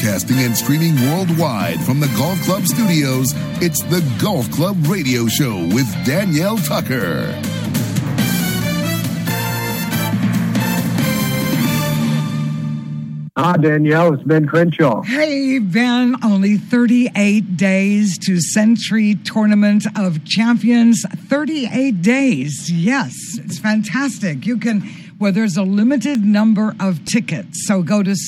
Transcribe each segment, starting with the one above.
Broadcasting and streaming worldwide from the Golf Club studios, it's the Golf Club Radio Show with Danielle Tucker. Danielle, it's Ben Crenshaw. Hey, Ben, only 38 days to Century Tournament of Champions. 38 days. Yes, it's fantastic. You can... Well, there's a limited number of tickets, so go to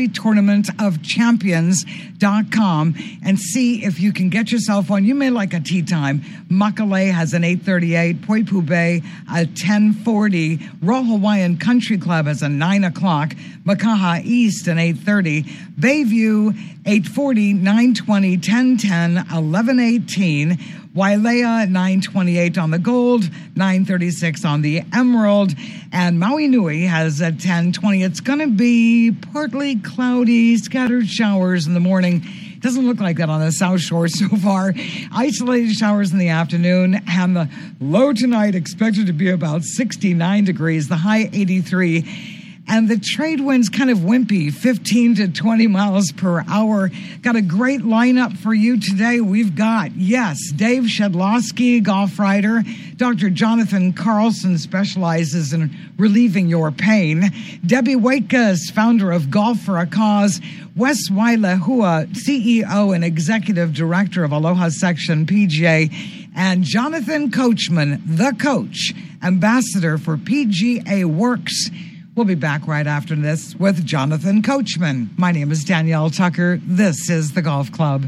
centurytournamentofchampions.com and see if you can get yourself one. You may like a tee time. Makalei has an 8:38, Poipu Bay a 10:40, Royal Hawaiian Country Club has a 9 o'clock, Makaha East an 8:30, Bayview 8:40, 9:20, 10:10, 11:18. Wailea 9:28 on the Gold, 9:36 on the Emerald, and Maui Nui has a 10:20. It's going to be partly cloudy, scattered showers in the morning. Doesn't look like that on the South Shore so far. Isolated showers in the afternoon, and the low tonight expected to be about 69 degrees, the high 83. And the trade wind's kind of wimpy, 15 to 20 miles per hour. Got a great lineup for you today. We've got, yes, Dave Shedlowski, golf writer. Dr. Jonathan Carlson specializes in relieving your pain. Debbie Wakas, founder of Golf for a Cause. Wes Wailehua, CEO and executive director of Aloha Section PGA. And Jonathan Coachman, the coach, ambassador for PGA Works. We'll be back right after this with Jonathan Coachman. My name is Danielle Tucker. This is The Golf Club.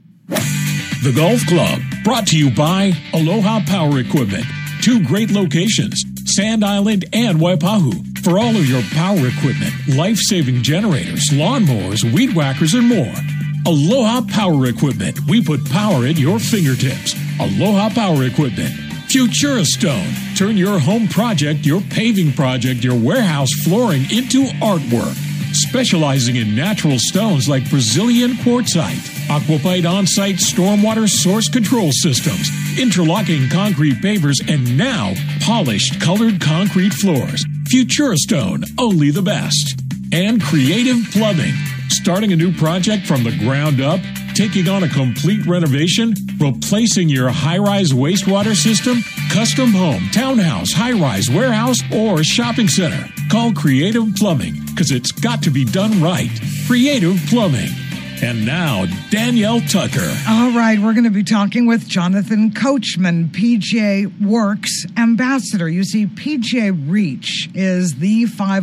The Golf Club, brought to you by Aloha Power Equipment. 2 great locations, Sand Island and Waipahu. For all of your power equipment, life-saving generators, lawnmowers, weed whackers, and more. Aloha Power Equipment. We put power at your fingertips. Aloha Power Equipment. Futuristone. Turn your home project, your paving project, your warehouse flooring into artwork. Specializing in natural stones like Brazilian quartzite, Aquapite on-site stormwater source control systems, interlocking concrete pavers, and now polished colored concrete floors. Futuristone, only the best. And Creative Plumbing. Starting a new project from the ground up, taking on a complete renovation, replacing your high-rise wastewater system, custom home, townhouse, high-rise, warehouse, or shopping center. Call Creative Plumbing, because it's got to be done right. Creative Plumbing. And now, Danielle Tucker. All right, we're going to be talking with Jonathan Coachman, PGA Works ambassador. You see, PGA Reach is the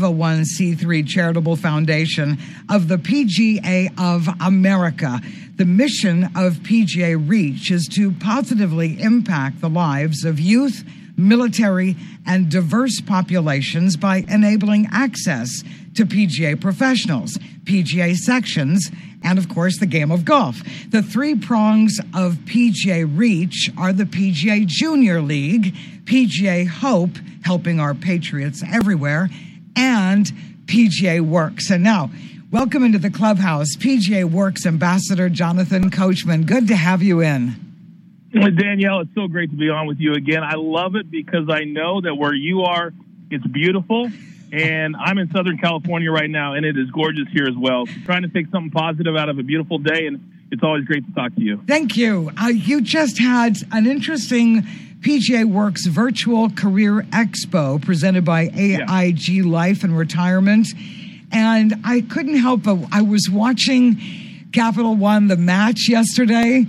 501c3 charitable foundation of the PGA of America. The mission of PGA Reach is to positively impact the lives of youth, military, and diverse populations by enabling access to PGA professionals, PGA sections, and, of course, the game of golf. The 3 prongs of PGA Reach are the PGA Junior League, PGA Hope, helping our patriots everywhere, and PGA Works. And now, welcome into the clubhouse, PGA Works ambassador Jonathan Coachman. Good to have you in. Well, Danielle, it's so great to be on with you again. I love it because I know that where you are, it's beautiful. And I'm in Southern California right now, and it is gorgeous here as well. So trying to take something positive out of a beautiful day, and it's always great to talk to you. Thank you. You just had an interesting PGA Works Virtual Career Expo presented by AIG Life and Retirement. And I couldn't help but I was watching Capital One, the match yesterday,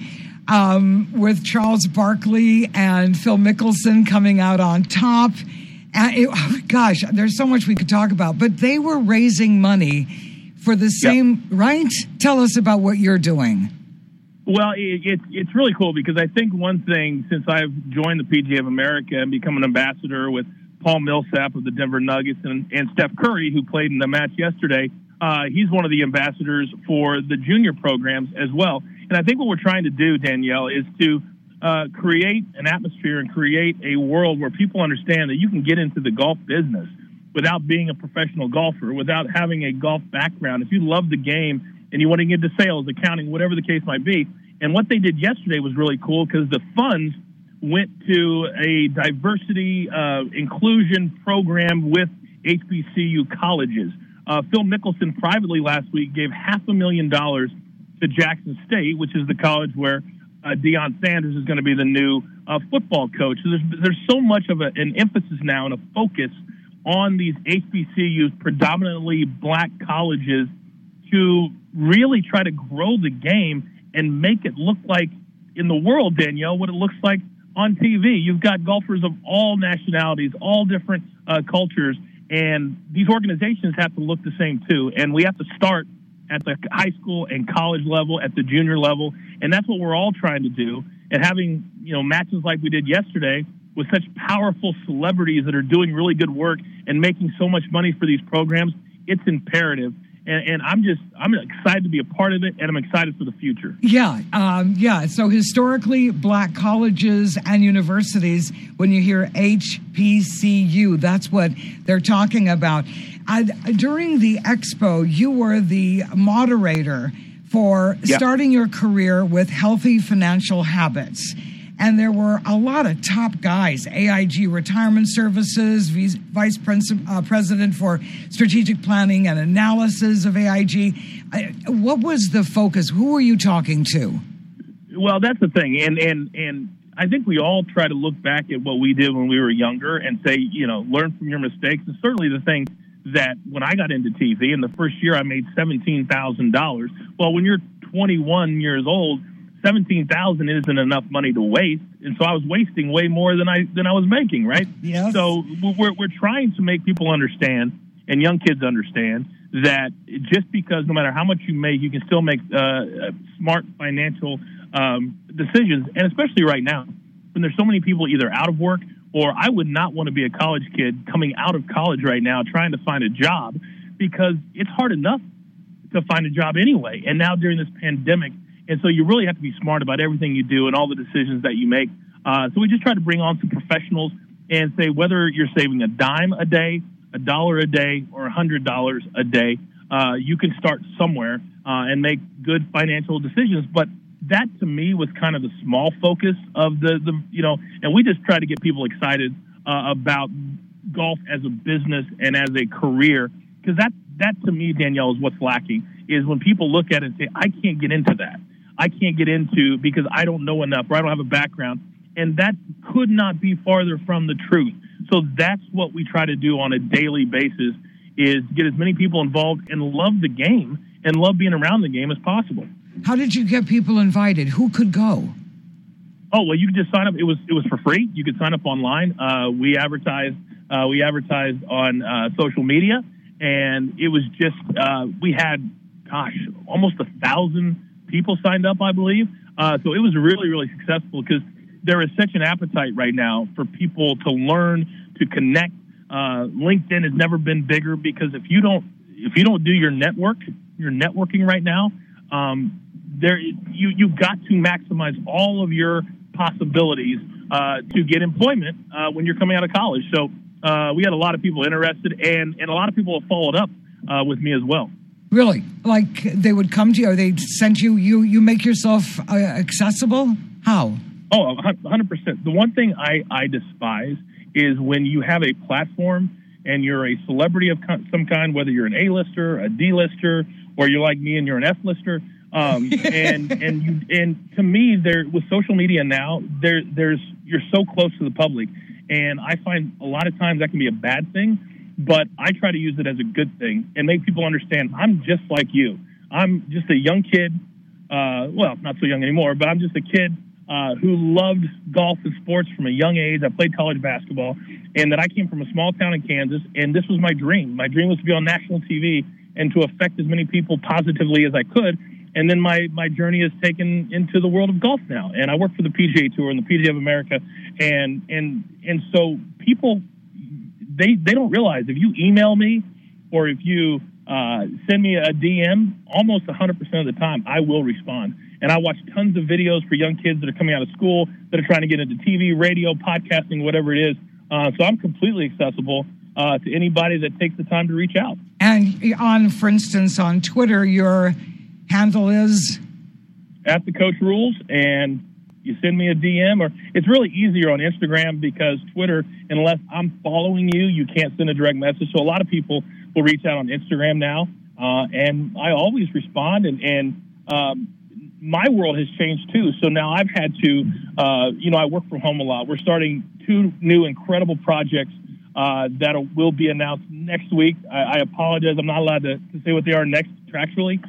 with Charles Barkley and Phil Mickelson coming out on top. And gosh, there's so much we could talk about, but they were raising money for the same, right? Tell us about what you're doing. Well, it's really cool because I think one thing, since I've joined the PGA of America and become an ambassador with Paul Millsap of the Denver Nuggets and Steph Curry, who played in the match yesterday, he's one of the ambassadors for the junior programs as well. And I think what we're trying to do, Danielle, is to create an atmosphere and create a world where people understand that you can get into the golf business without being a professional golfer, without having a golf background. If you love the game and you want to get into sales, accounting, whatever the case might be. And what they did yesterday was really cool because the funds went to a diversity inclusion program with HBCU colleges Phil Mickelson privately last week gave $500,000 to Jackson State, which is the college where Deion Sanders is going to be the new football coach. So there's so much of an emphasis now and a focus on these HBCUs, predominantly black colleges, to really try to grow the game and make it look like in the world, Danielle, what it looks like on TV. You've got golfers of all nationalities, all different cultures, and these organizations have to look the same too. And we have to start at the high school and college level, at the junior level, and that's what we're all trying to do. And having, matches like we did yesterday with such powerful celebrities that are doing really good work and making so much money for these programs, it's imperative. And I'm excited to be a part of it, and I'm excited for the future. Yeah. So historically, black colleges and universities, when you hear HBCU, that's what they're talking about. During the expo, you were the moderator for starting your career with healthy financial habits. And there were a lot of top guys, AIG Retirement Services, Vice President for Strategic Planning and Analysis of AIG. What was the focus? Who were you talking to? Well, that's the thing. And I think we all try to look back at what we did when we were younger and say, learn from your mistakes. And certainly the thing that when I got into TV, in the first year I made $17,000. Well, when you're 21 years old, $17,000 isn't enough money to waste, and so I was wasting way more than I was making, right? Yes. So we're trying to make people understand, and young kids understand, that just because no matter how much you make, you can still make smart financial decisions, and especially right now, when there's so many people either out of work, or I would not want to be a college kid coming out of college right now trying to find a job, because it's hard enough to find a job anyway, and now during this pandemic. And so you really have to be smart about everything you do and all the decisions that you make. So we just try to bring on some professionals and say whether you're saving a dime a day, $1 a day, or $100 a day, you can start somewhere and make good financial decisions. But that, to me, was kind of the small focus of the and we just try to get people excited about golf as a business and as a career, because that to me, Danielle, is what's lacking, is when people look at it and say, I can't get into that. I can't get into because I don't know enough or I don't have a background. And that could not be farther from the truth. So that's what we try to do on a daily basis, is get as many people involved and love the game and love being around the game as possible. How did you get people invited? Who could go? Oh, well, you could just sign up. It was for free. You could sign up online. We advertised on social media, and it was just we had, almost 1,000 people signed up, I believe. So it was really, really successful, because there is such an appetite right now for people to learn, to connect. LinkedIn has never been bigger, because if you don't do your networking right now, you've got to maximize all of your possibilities to get employment when you're coming out of college. So we had a lot of people interested, and a lot of people have followed up with me as well. Really? Like they would come to you, or they sent you make yourself accessible? How? Oh, 100%. The one thing I despise is when you have a platform and you're a celebrity of some kind, whether you're an A-lister, a D-lister, or you're like me and you're an F-lister. And to me, with social media now, you're so close to the public, and I find a lot of times that can be a bad thing. But I try to use it as a good thing and make people understand I'm just like you. I'm just a young kid. Not so young anymore, but I'm just a kid who loved golf and sports from a young age. I played college basketball, and that I came from a small town in Kansas, and this was my dream. My dream was to be on national TV and to affect as many people positively as I could. And then my journey is taken into the world of golf now, and I work for the PGA Tour and the PGA of America, and so people, They don't realize, if you email me or if you send me a DM, almost 100% of the time I will respond. And I watch tons of videos for young kids that are coming out of school, that are trying to get into TV, radio, podcasting, whatever it is. So I'm completely accessible to anybody that takes the time to reach out. And for instance, on Twitter, your handle is? @TheCoachRules, and you send me a DM, or it's really easier on Instagram, because Twitter, unless I'm following you, you can't send a direct message. So a lot of people people reach out on Instagram now, and I always respond. And my world has changed too. So now I've had to, I work from home a lot. We're starting 2 new incredible projects that will be announced next week. I apologize, I'm not allowed to say what they are next contractually,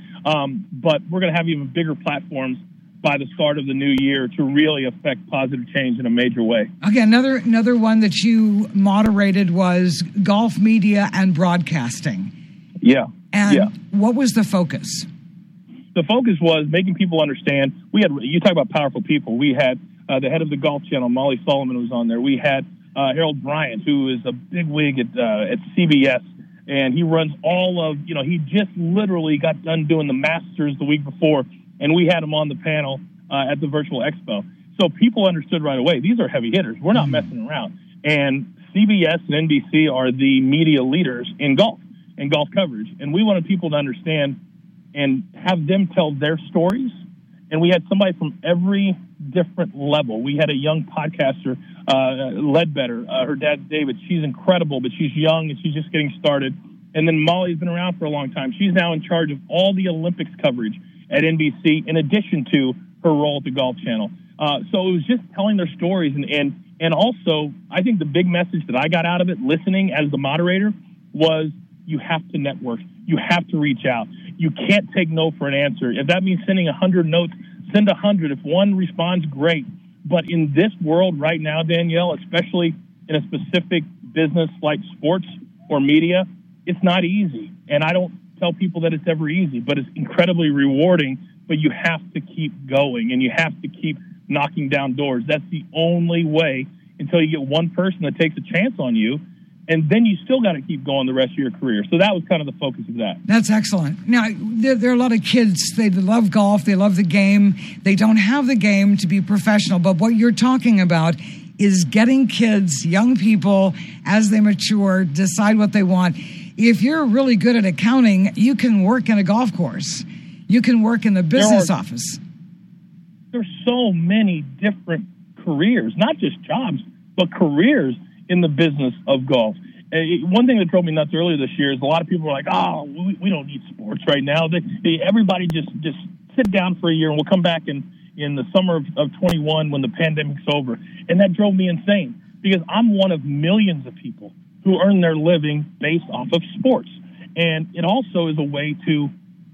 but we're going to have even bigger platforms by the start of the new year to really affect positive change in a major way. Okay, another one that you moderated was golf media and broadcasting. Yeah. And what was the focus? The focus was making people understand. You talk about powerful people. We had the head of the Golf Channel, Molly Solomon, was on there. We had Harold Bryant, who is a big wig at CBS, and he runs all of, he just literally got done doing the Masters the week before, and we had him on the panel at the virtual expo. So people understood right away, these are heavy hitters. We're not messing around. And CBS and NBC are the media leaders in golf and golf coverage. And we wanted people to understand and have them tell their stories. And we had somebody from every different level. We had a young podcaster, Ledbetter. Her dad's David. She's incredible, but she's young and she's just getting started. And then Molly's been around for a long time. She's now in charge of all the Olympics coverage at NBC, in addition to her role at the Golf Channel. So it was just telling their stories. And also, I think the big message that I got out of it, listening as the moderator, was you have to network. You have to reach out. You can't take no for an answer. If that means sending 100 notes, send 100. If one responds, great. But in this world right now, Danielle, especially in a specific business like sports or media, it's not easy. And I don't tell people that it's ever easy, but it's incredibly rewarding. But you have to keep going, and you have to keep knocking down doors. That's the only way until you get one person that takes a chance on you. And then you still got to keep going the rest of your career. So that was kind of the focus of that. That's excellent. Now, there are a lot of kids, they love golf, they love the game. They don't have the game to be professional. But what you're talking about is getting kids, young people, as they mature, decide what they want. If you're really good at accounting, you can work in a golf course. You can work in the business office. There's so many different careers, not just jobs, but careers in the business of golf. One thing that drove me nuts earlier this year is a lot of people were like, we don't need sports right now. Everybody just sit down for a year and we'll come back in the summer of 21 when the pandemic's over. And that drove me insane because I'm one of millions of people who earn their living based off of sports. And it also is a way to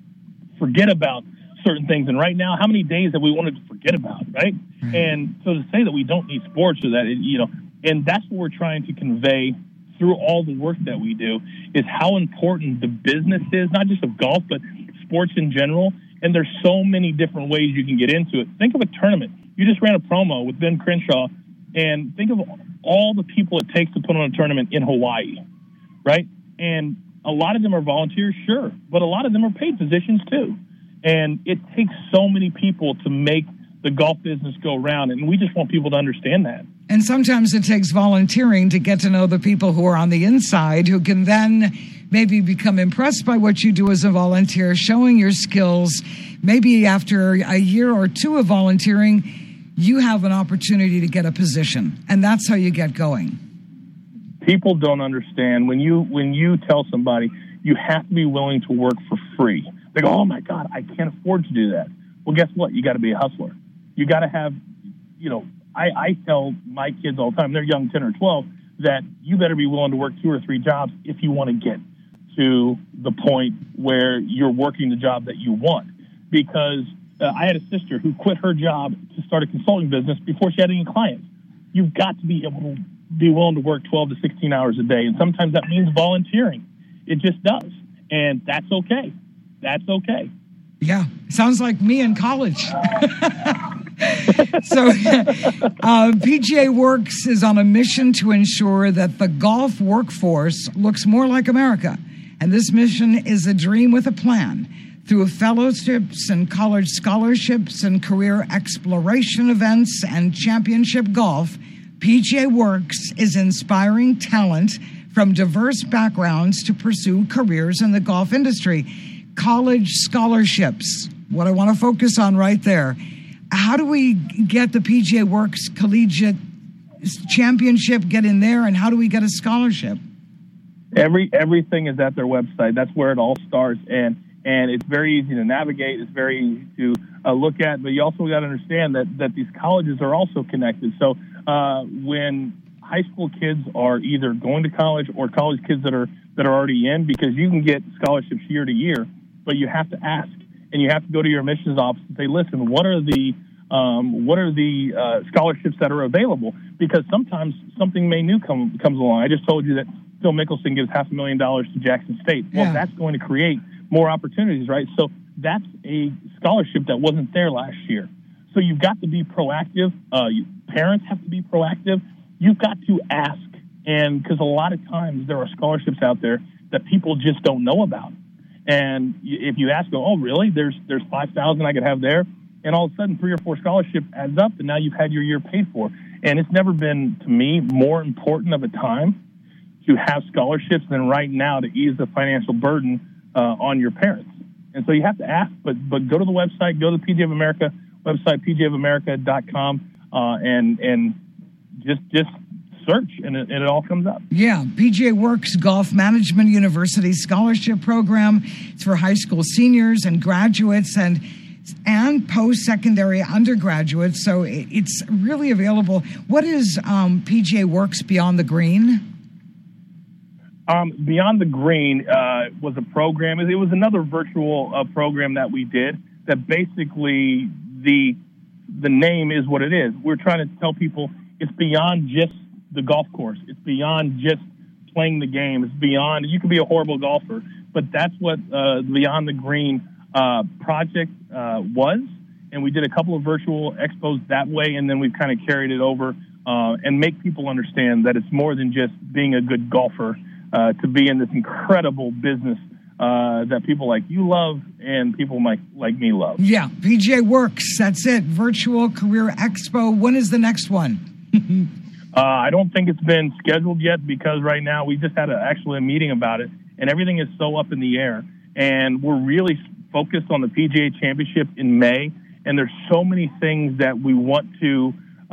forget about certain things. And right now, how many days have we wanted to forget about, right? And so to say that we don't need sports or that, and that's what we're trying to convey through all the work that we do, is how important the business is, not just of golf, but sports in general. And there's so many different ways you can get into it. Think of a tournament. You just ran a promo with Ben Crenshaw, and think of all the people it takes to put on a tournament in Hawaii, right? And a lot of them are volunteers, sure, but a lot of them are paid positions too. And it takes so many people to make the golf business go around, and we just want people to understand that. And sometimes it takes volunteering to get to know the people who are on the inside, who can then maybe become impressed by what you do as a volunteer, showing your skills. Maybe after a year or two of volunteering, you have an opportunity to get a position, and that's how you get going. People don't understand when you tell somebody you have to be willing to work for free. They go, oh my God, I can't afford to do that. Well, guess what? You got to be a hustler. You got to have, I tell my kids all the time, they're young, 10 or 12, that you better be willing to work 2 or 3 jobs if you want to get to the point where you're working the job that you want. Because I had a sister who quit her job to start a consulting business before she had any clients. You've got to be able to be willing to work 12 to 16 hours a day. And sometimes that means volunteering. It just does. And that's okay. That's okay. Yeah. Sounds like me in college. So PGA Works is on a mission to ensure that the golf workforce looks more like America. And this mission is a dream with a plan. Through fellowships and college scholarships and career exploration events and championship golf, PGA Works is inspiring talent from diverse backgrounds to pursue careers in the golf industry. College scholarships, what I want to focus on right there. How do we get the PGA Works Collegiate Championship, get in there, and how do we get a scholarship? Everything is at their website. That's where it all starts, and it's very easy to navigate. It's very easy to look at, but you also got to understand that these colleges are also connected. So when high school kids are either going to college or college kids that are already in, because you can get scholarships year to year, but you have to ask, and you have to go to your admissions office and say, listen, what are the scholarships that are available? Because sometimes something new comes along. I just told you that Phil Mickelson gives $500,000 to Jackson State. Well, that's going to create more opportunities, right? So that's a scholarship that wasn't there last year. So you've got to be proactive. Parents have to be proactive. You've got to ask, and because a lot of times there are scholarships out there that people just don't know about. And if you ask, oh, really? There's $5,000 I could have there, and all of a sudden 3 or 4 scholarships adds up, and now you've had your year paid for. And it's never been, to me, more important of a time to have scholarships than right now to ease the financial burden on your parents. And so you have to ask, but go to the website, go to the PGA of America website, pgaofamerica.com, and just search, and it all comes up. Yeah, PGA Works Golf Management University Scholarship Program. It's for high school seniors and graduates and post-secondary undergraduates, so it's really available. What is PGA Works Beyond the Green? Beyond the Green was a program. It was another virtual program that we did that basically the name is what it is. We're trying to tell people it's beyond just the golf course. It's beyond just playing the game. It's beyond, you can be a horrible golfer, but that's what Beyond the Green project was. And we did a couple of virtual expos that way, and then we've kind of carried it over and make people understand that it's more than just being a good golfer, to be in this incredible business that people like you love and people like me love. Yeah, PGA Works, that's it. Virtual Career Expo. When is the next one? I don't think it's been scheduled yet, because right now we just had a meeting about it, and everything is so up in the air. And we're really focused on the PGA Championship in May, and there's so many things that we want to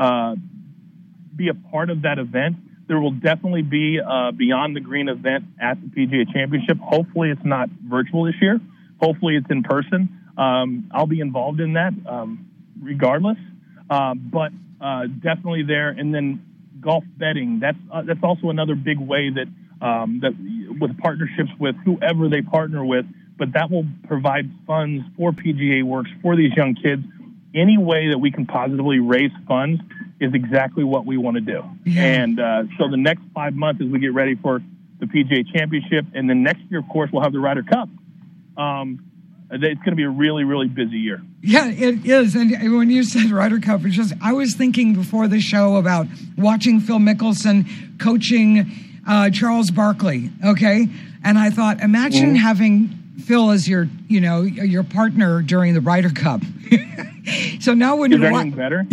be a part of that event. There will definitely be a Beyond the Green event at the PGA Championship. Hopefully it's not virtual this year. Hopefully it's in person. I'll be involved in that regardless, but definitely there. And then golf betting, that's also another big way that with partnerships with whoever they partner with, but that will provide funds for PGA Works for these young kids. Any way that we can positively raise funds is exactly what we want to do. Yeah. And so the next 5 months as we get ready for the PGA Championship, and then next year, of course, we'll have the Ryder Cup. It's going to be a really, really busy year. Yeah, it is. And when you said Ryder Cup, I was thinking before the show about watching Phil Mickelson coaching Charles Barkley, okay? And I thought, imagine having Phil as your partner during the Ryder Cup. So now when you're anything better?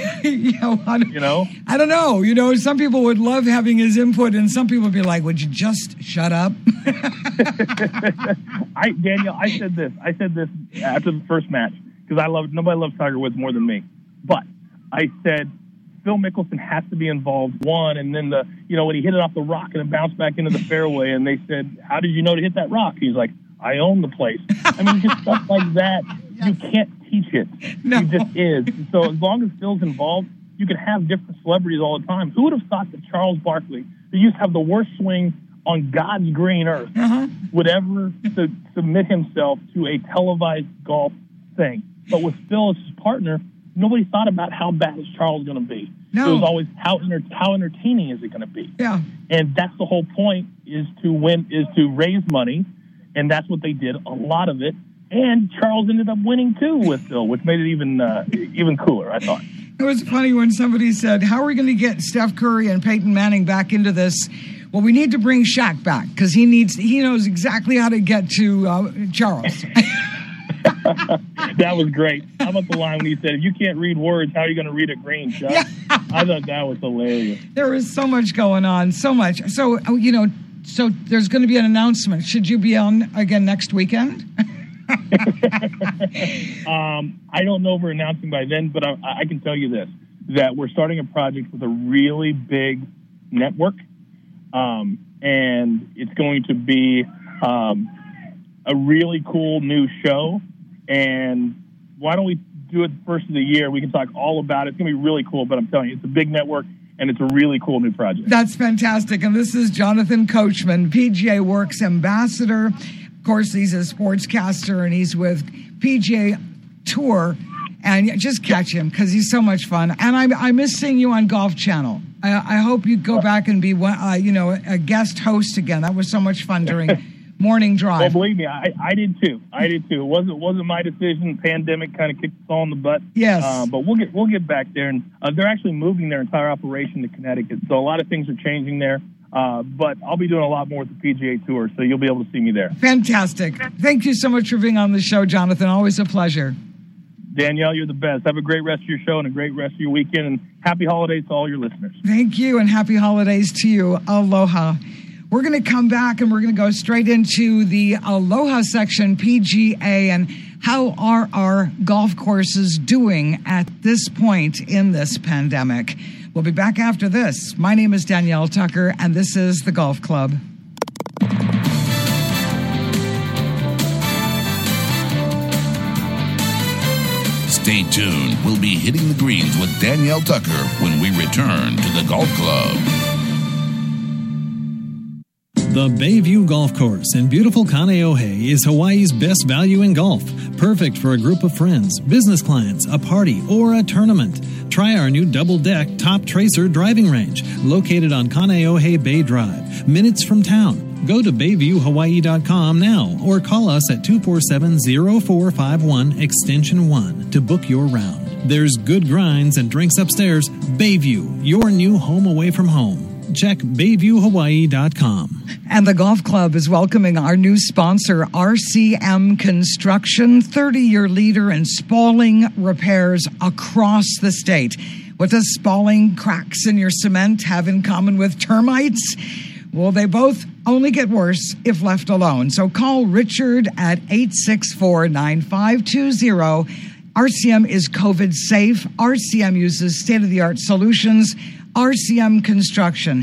I don't know. Some people would love having his input, and some people would be like, "Would you just shut up?" Daniel, I said this after the first match, because nobody loves Tiger Woods more than me. But I said Phil Mickelson has to be involved. And then when he hit it off the rock and it bounced back into the fairway, and they said, "How did you know to hit that rock?" He's like, "I own the place." I mean, just stuff like that. You can't teach it. No. It just is. So as long as Phil's involved, you can have different celebrities all the time. Who would have thought that Charles Barkley, who used to have the worst swing on God's green earth, would ever submit himself to a televised golf thing? But with Phil as his partner, nobody thought about how bad is Charles going to be. No. It was always how entertaining is it going to be? Yeah. And that's the whole point, is to raise money, and that's what they did, a lot of it. And Charles ended up winning too with Phil, which made it even cooler, I thought. It was funny when somebody said, "How are we going to get Steph Curry and Peyton Manning back into this?" Well, we need to bring Shaq back, because he knows exactly how to get to Charles. That was great. How about the line when he said, "If you can't read words, how are you going to read a green, Chuck?" Yeah. I thought that was hilarious. There was so much going on, so much. So, so there's going to be an announcement. Should you be on again next weekend? I don't know if we're announcing by then, but I can tell you this, that we're starting a project with a really big network. and it's going to be a really cool new show. And why don't we do it the first of the year? We can talk all about it. It's going to be really cool, but I'm telling you, it's a big network, and it's a really cool new project. That's fantastic. And this is Jonathan Coachman, PGA Works ambassador. Of course, he's a sportscaster, and he's with PGA Tour. And just catch him because he's so much fun. And I miss seeing you on Golf Channel. I hope you go back and be a guest host again. That was so much fun during morning drive. Well, believe me, I did too. It wasn't my decision. Pandemic kind of kicked us all in the butt. Yes. But we'll get back there, and they're actually moving their entire operation to Connecticut. So a lot of things are changing there. But I'll be doing a lot more with the PGA Tour, so you'll be able to see me there. Fantastic. Thank you so much for being on the show, Jonathan. Always a pleasure. Danielle, you're the best. Have a great rest of your show and a great rest of your weekend, and happy holidays to all your listeners. Thank you, and happy holidays to you. Aloha. We're going to come back, and we're going to go straight into the Aloha section, PGA, and how are our golf courses doing at this point in this pandemic? We'll be back after this. My name is Danielle Tucker, and this is The Golf Club. Stay tuned. We'll be hitting the greens with Danielle Tucker when we return to the Golf Club. The Bayview Golf Course in beautiful Kaneohe is Hawaii's best value in golf. Perfect for a group of friends, business clients, a party, or a tournament. Try our new double-deck Top Tracer driving range, located on Kaneohe Bay Drive, minutes from town. Go to BayviewHawaii.com now or call us at 247-0451 extension 1 to book your round. There's good grinds and drinks upstairs. Bayview, your new home away from home. Check BayviewHawaii.com. And the Golf Club is welcoming our new sponsor, RCM Construction, 30-year leader in spalling repairs across the state. What does spalling cracks in your cement have in common with termites? Well, they both only get worse if left alone. So call Richard at 864-9520. RCM is COVID safe. RCM uses state-of-the-art solutions. RCM Construction,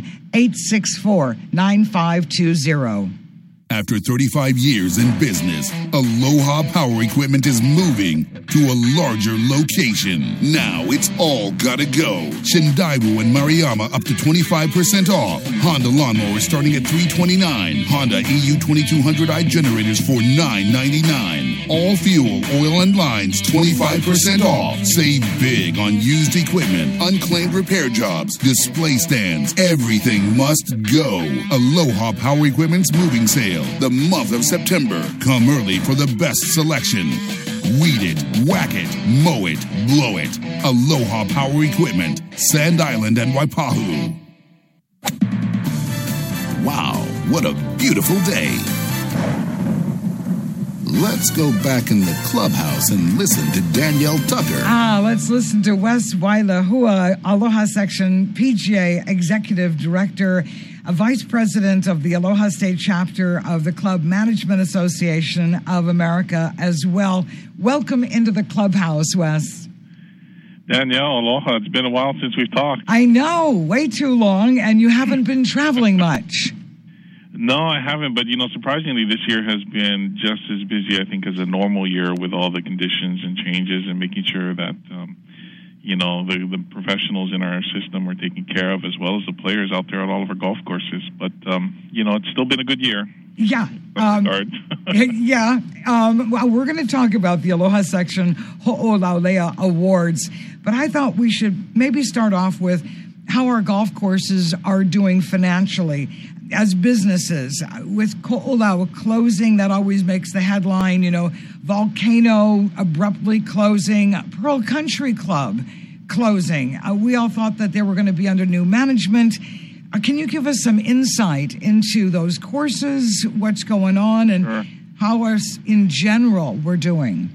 864-9520. After 35 years in business, Aloha Power Equipment is moving to a larger location. Now it's all gotta go. Shindaibu and Maruyama up to 25% off. Honda lawnmowers starting at $329. Honda EU 2200i generators for $999. All fuel, oil, and lines 25% off. Save big on used equipment, unclaimed repair jobs, display stands. Everything must go. Aloha Power Equipment's moving sale. The month of September. Come early for the best selection. Weed it, whack it, mow it, blow it. Aloha Power Equipment, Sand Island and Waipahu. Wow, what a beautiful day. Let's go back in the clubhouse and listen to Danielle Tucker. Let's listen to Wes Wailahua, Aloha Section PGA Executive Director, a Vice President of the Aloha State Chapter of the Club Management Association of America as well. Welcome into the clubhouse, Wes. Danielle, aloha. It's been a while since we've talked. I know, way too long, and you haven't been traveling much. No, I haven't, but, surprisingly, this year has been just as busy, I think, as a normal year with all the conditions and changes and making sure that, the professionals in our system are taken care of, as well as the players out there at all of our golf courses. But, it's still been a good year. Yeah. Yeah. Well, we're going to talk about the Aloha Section Ho'olaulea Awards, but I thought we should maybe start off with how our golf courses are doing financially as businesses. With Ko'olau closing, that always makes the headline, Volcano abruptly closing, Pearl Country Club closing. We all thought that they were going to be under new management. Can you give us some insight into those courses, what's going on, and how us in general we're doing?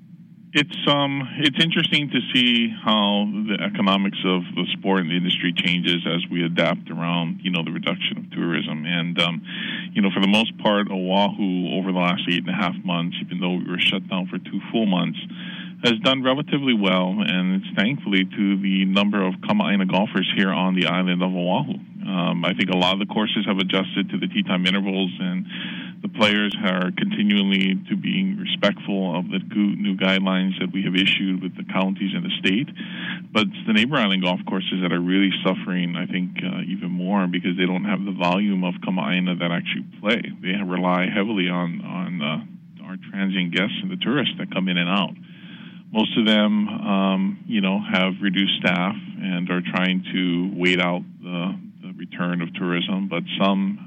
It's interesting to see how the economics of the sport and the industry changes as we adapt around, the reduction of tourism. And, for the most part, Oahu over the last 8.5 months, even though we were shut down for 2 full months, has done relatively well, and it's thankfully to the number of Kama'aina golfers here on the island of Oahu. I think a lot of the courses have adjusted to the tee time intervals, and the players are continually to being respectful of the new guidelines that we have issued with the counties and the state. But it's the neighbor island golf courses that are really suffering, I think, even more because they don't have the volume of Kama'aina that actually play. They rely heavily on our transient guests and the tourists that come in and out. Most of them, have reduced staff and are trying to wait out the return of tourism. But some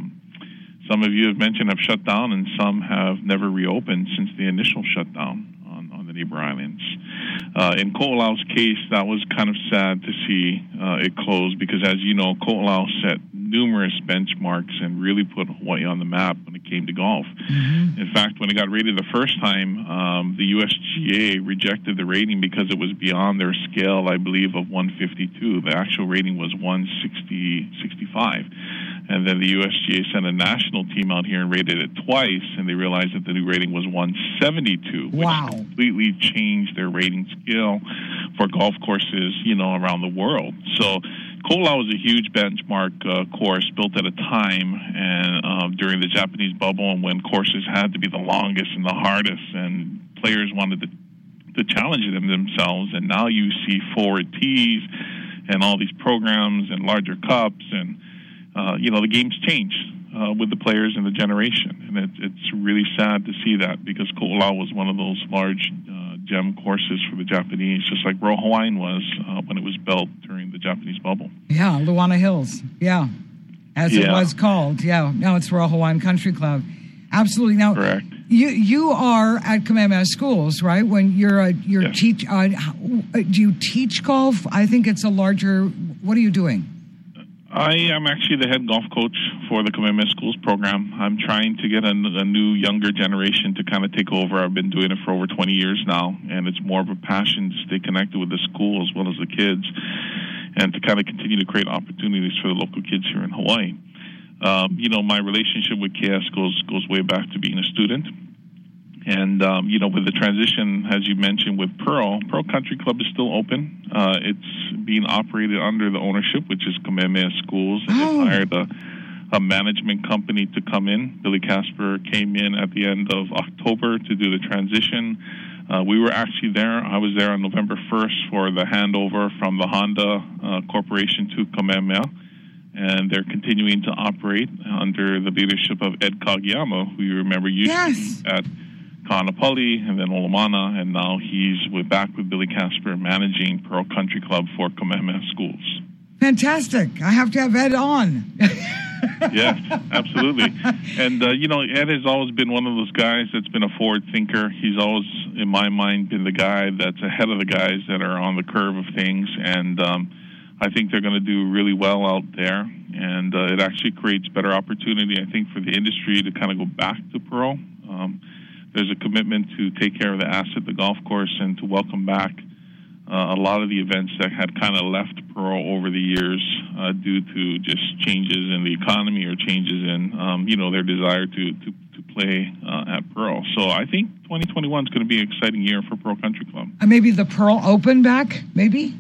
of you have mentioned have shut down, and some have never reopened since the initial shutdown on the neighbor islands. In Ko'olau's case, that was kind of sad to see it close because, as you know, Ko'olau set numerous benchmarks and really put Hawaii on the map when it came to golf. Mm-hmm. In fact, when it got rated the first time, the USGA rejected the rating because it was beyond their scale, I believe, of 152. The actual rating was 165. And then the USGA sent a national team out here and rated it twice, and they realized that the new rating was 172, which completely changed their rating scale for golf courses, around the world. So Ko'olau was a huge benchmark course built at a time and during the Japanese bubble, and when courses had to be the longest and the hardest, and players wanted to challenge themselves. And now you see forward tees and all these programs and larger cups, and the game's changed with the players and the generation, and it's really sad to see that because Ko'olau was one of those large gem courses for the Japanese, just like Royal Hawaiian was when it was built during the Japanese bubble. Yeah, Luana Hills. Yeah, as it was called. Yeah, now it's Royal Hawaiian Country Club. Absolutely. Now, correct. You are at Kamehameha Schools, right? When you're Yes. Do you teach golf? I think it's a larger. What are you doing? I am actually the head golf coach for the Kamehameha Schools program. I'm trying to get a new, younger generation to kind of take over. I've been doing it for over 20 years now, and it's more of a passion to stay connected with the school as well as the kids and to kind of continue to create opportunities for the local kids here in Hawaii. My relationship with KS goes way back to being a student. And, with the transition, as you mentioned, with Pearl Country Club is still open. It's being operated under the ownership, which is Kamehameha Schools. And they've hired a management company to come in. Billy Casper came in at the end of October to do the transition. We were actually there. I was there on November 1st for the handover from the Honda Corporation to Kamehameha. And they're continuing to operate under the leadership of Ed Kageyama, who you remember used to be at Kaanapali and then Olomana, and now he's back with Billy Casper managing Pearl Country Club for Kamehameha Schools. Fantastic. I have to have Ed on. Yes, absolutely. And, Ed has always been one of those guys that's been a forward thinker. He's always, in my mind, been the guy that's ahead of the guys that are on the curve of things. And I think they're going to do really well out there. And it actually creates better opportunity, I think, for the industry to kind of go back to Pearl. There's a commitment to take care of the asset, the golf course, and to welcome back a lot of the events that had kind of left Pearl over the years due to just changes in the economy or changes in, their desire to play at Pearl. So I think 2021 is going to be an exciting year for Pearl Country Club. Maybe the Pearl Open back, maybe?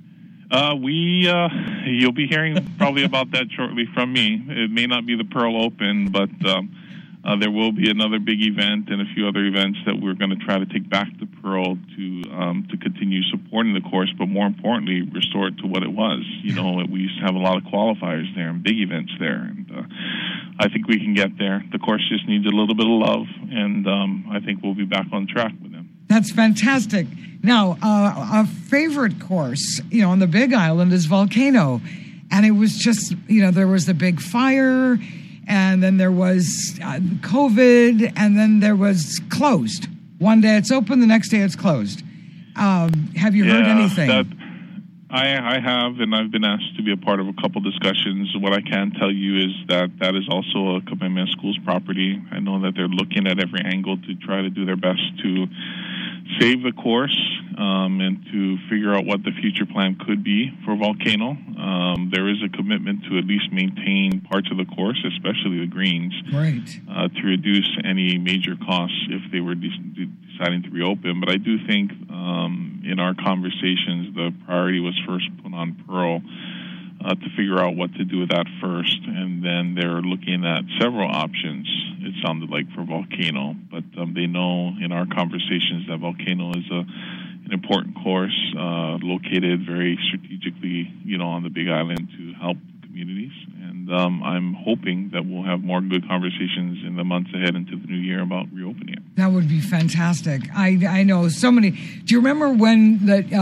You'll be hearing probably about that shortly from me. It may not be the Pearl Open, but there will be another big event and a few other events that we're going to try to take back to Pearl to continue supporting the course, but more importantly, restore it to what it was. We used to have a lot of qualifiers there and big events there, and I think we can get there. The course just needs a little bit of love, and I think we'll be back on track with them. That's fantastic. Now, a favorite course, on the Big Island is Volcano, and it was just, there was the big fire, and then there was COVID, and then there was closed. One day it's open, the next day it's closed. Have you heard anything? I have, and I've been asked to be a part of a couple discussions. What I can tell you is that is also a Kamehameha Schools property. I know that they're looking at every angle to try to do their best to save the course and to figure out what the future plan could be for Volcano. There is a commitment to at least maintain parts of the course, especially the greens, to reduce any major costs if they were deciding to reopen. But I do think in our conversations, the priority was first put on Pearl to figure out what to do with that first, and then they're looking at several options, it sounded like, for Volcano. But they know in our conversations that Volcano is an important course located very strategically, on the Big Island to help communities. And I'm hoping that we'll have more good conversations in the months ahead into the new year about reopening it. That would be fantastic. I know so many. Do you remember when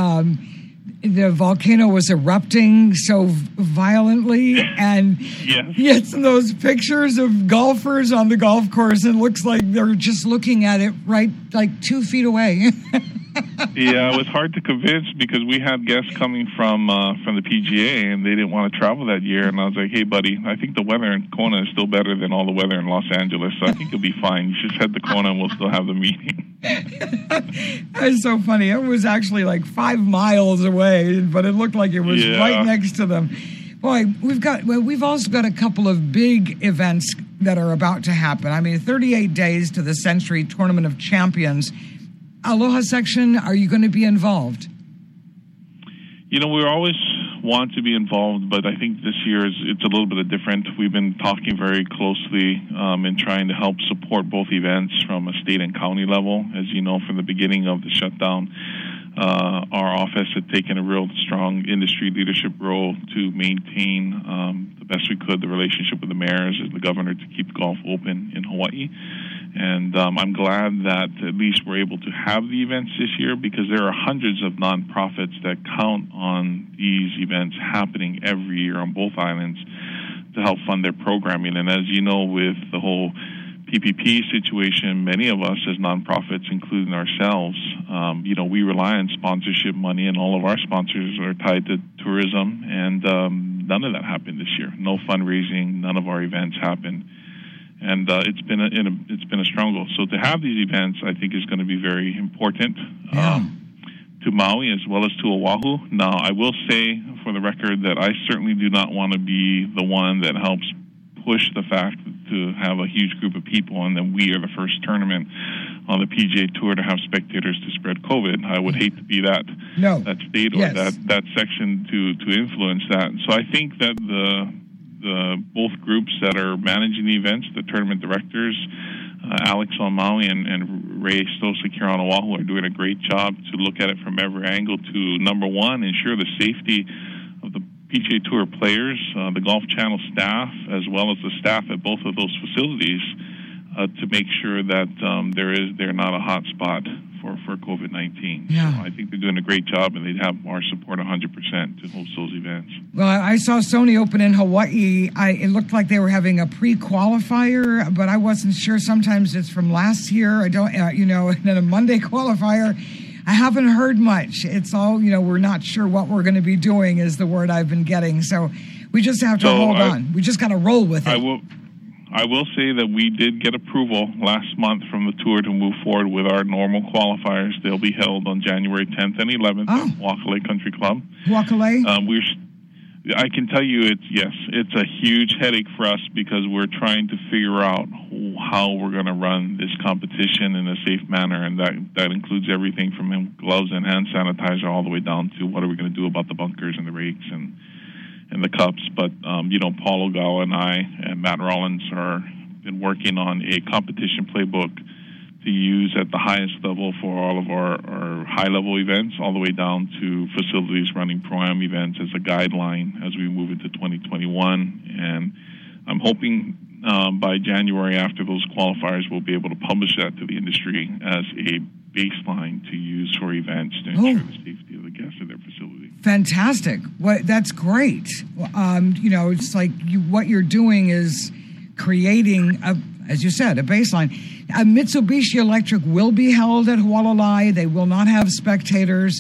the volcano was erupting so violently, and yes, those pictures of golfers on the golf course, and it looks like they're just looking at it right like 2 feet away. Yeah, it was hard to convince because we had guests coming from the PGA, and they didn't want to travel that year. And I was like, hey, buddy, I think the weather in Kona is still better than all the weather in Los Angeles, so I think you'll be fine. You just head to Kona, and we'll still have the meeting. That's so funny. It was actually like 5 miles away, but it looked like it was right next to them. Boy, we've also got a couple of big events that are about to happen. I mean, 38 days to the Century Tournament of Champions. Aloha Section, are you going to be involved? We always want to be involved, but I think this year it's a little bit different. We've been talking very closely and trying to help support both events from a state and county level. As you know, from the beginning of the shutdown, our office had taken a real strong industry leadership role to maintain the best we could the relationship with the mayors and the governor to keep golf open in Hawaii. And I'm glad that at least we're able to have the events this year, because there are hundreds of nonprofits that count on these events happening every year on both islands to help fund their programming. And as you know, with the whole PPP situation, many of us as nonprofits, including ourselves, we rely on sponsorship money, and all of our sponsors are tied to tourism, and none of that happened this year. No fundraising, none of our events happened. And it's been a struggle. So to have these events, I think, is going to be very important to Maui as well as to Oahu. Now, I will say, for the record, that I certainly do not want to be the one that helps push the fact to have a huge group of people, and then we are the first tournament on the PGA Tour to have spectators to spread COVID. I would hate to be that state or that section to influence that. So I think that the both groups that are managing the events, the tournament directors, Alex on Maui and Ray Stosik here on Oahu, are doing a great job to look at it from every angle to, number one, ensure the safety of the PGA Tour players, the Golf Channel staff, as well as the staff at both of those facilities, to make sure that they're not a hot spot for COVID-19. Yeah. So I think they're doing a great job, and they'd have our support 100% to host those events. Well, I saw Sony Open in Hawaii. It looked like they were having a pre-qualifier, but I wasn't sure. Sometimes it's from last year. I don't, and then a Monday qualifier. I haven't heard much. It's all, we're not sure what we're going to be doing is the word I've been getting. So we just have to hold on. We just got to roll with it. I will say that we did get approval last month from the tour to move forward with our normal qualifiers. They'll be held on January 10th and 11th at Waikele Country Club. Waikele? I can tell you it's a huge headache for us, because we're trying to figure out how we're going to run this competition in a safe manner, and that includes everything from gloves and hand sanitizer all the way down to what are we going to do about the bunkers and the rakes and the cups. But Paul Ogawa and I and Matt Rollins are been working on a competition playbook to use at the highest level for all of our high-level events, all the way down to facilities running Pro-Am events as a guideline as we move into 2021. And I'm hoping by January, after those qualifiers, we'll be able to publish that to the industry as a baseline to use for events to ensure the safety of the guests at their facility. Fantastic. That's great. It's like what you're doing is creating, as you said, a baseline. Mitsubishi Electric will be held at Hualalai. They will not have spectators.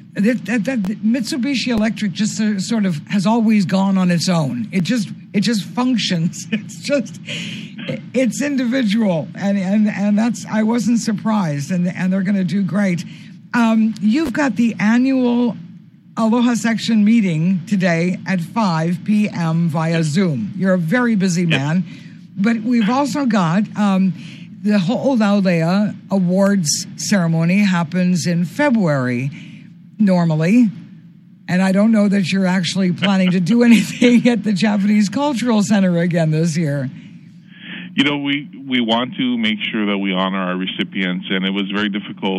Mitsubishi Electric just sort of has always gone on its own. It just functions. It's individual, and that's, I wasn't surprised, and they're going to do great. You've got the annual Aloha Section meeting today at 5 p.m. via Zoom. You're a very busy man, but we've also got the Ho'olaulea Awards ceremony happens in February normally. And I don't know that you're actually planning to do anything at the Japanese Cultural Center again this year. You know, we want to make sure that we honor our recipients, and it was very difficult,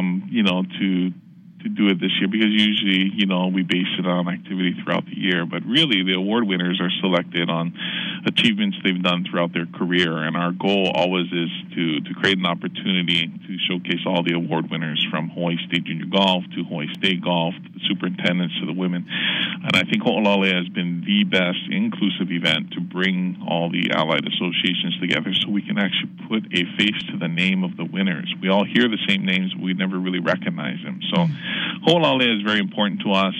to do it this year because usually, we base it on activity throughout the year. But really, the award winners are selected on achievements they've done throughout their career, and our goal always is to create an opportunity to showcase all the award winners from Hawaii State Junior Golf to Hawaii State Golf to the superintendents to the women. And I think Ho'olale has been the best inclusive event to bring all the allied associations together so we can actually put a face to the name of the winners. We all hear the same names, but we never really recognize them. So Ho'olale is very important to us.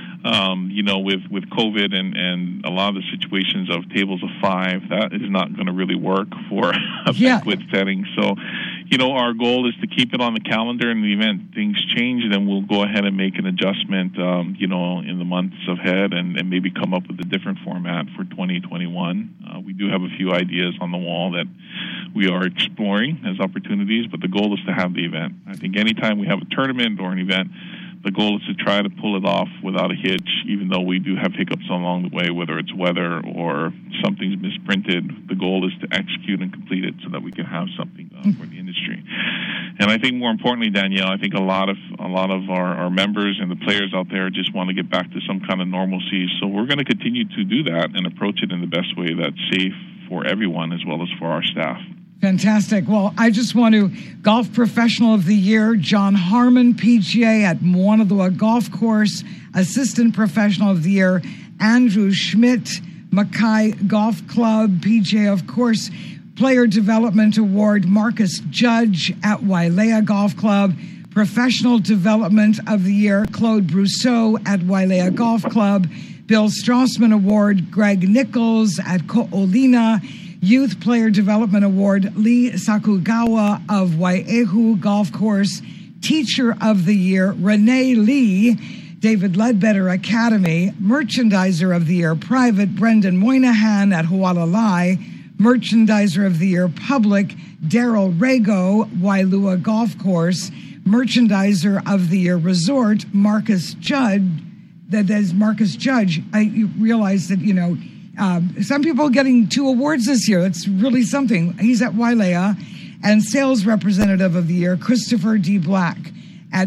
With COVID and a lot of the situations of tables of 5, that is not going to really work for a banquet setting. So, our goal is to keep it on the calendar, and the event things change, then we'll go ahead and make an adjustment, in the months ahead and maybe come up with a different format for 2021. We do have a few ideas on the wall that we are exploring as opportunities, but the goal is to have the event. I think anytime we have a tournament or an event, the goal is to try to pull it off without a hitch, even though we do have hiccups along the way, whether it's weather or something's misprinted. The goal is to execute and complete it so that we can have something for the industry. And I think more importantly, Danielle, I think a lot of our members and the players out there just want to get back to some kind of normalcy. So we're going to continue to do that and approach it in the best way that's safe for everyone as well as for our staff. Fantastic. Well, I just want to, Golf Professional of the Year, John Harmon, PGA at Moanalua Golf Course, Assistant Professional of the Year, Andrew Schmidt, Mackay Golf Club, PGA, of course, Player Development Award, Marcus Judge at Wailea Golf Club, Professional Development of the Year, Claude Brousseau at Wailea Golf Club, Bill Strassman Award, Greg Nichols at Ko'olina, Youth Player Development Award, Lee Sakugawa of Wai'ehu Golf Course, Teacher of the Year, Renee Lee, David Ledbetter Academy, Merchandiser of the Year, Private, Brendan Moynihan at Hualalai, Merchandiser of the Year, Public, Daryl Rago, Wailua Golf Course, Merchandiser of the Year, Resort, Marcus Judge. That is Marcus Judge. I realize that, some people getting 2 awards this year. That's really something. He's at Wailea. And Sales Representative of the Year, Christopher D. Black at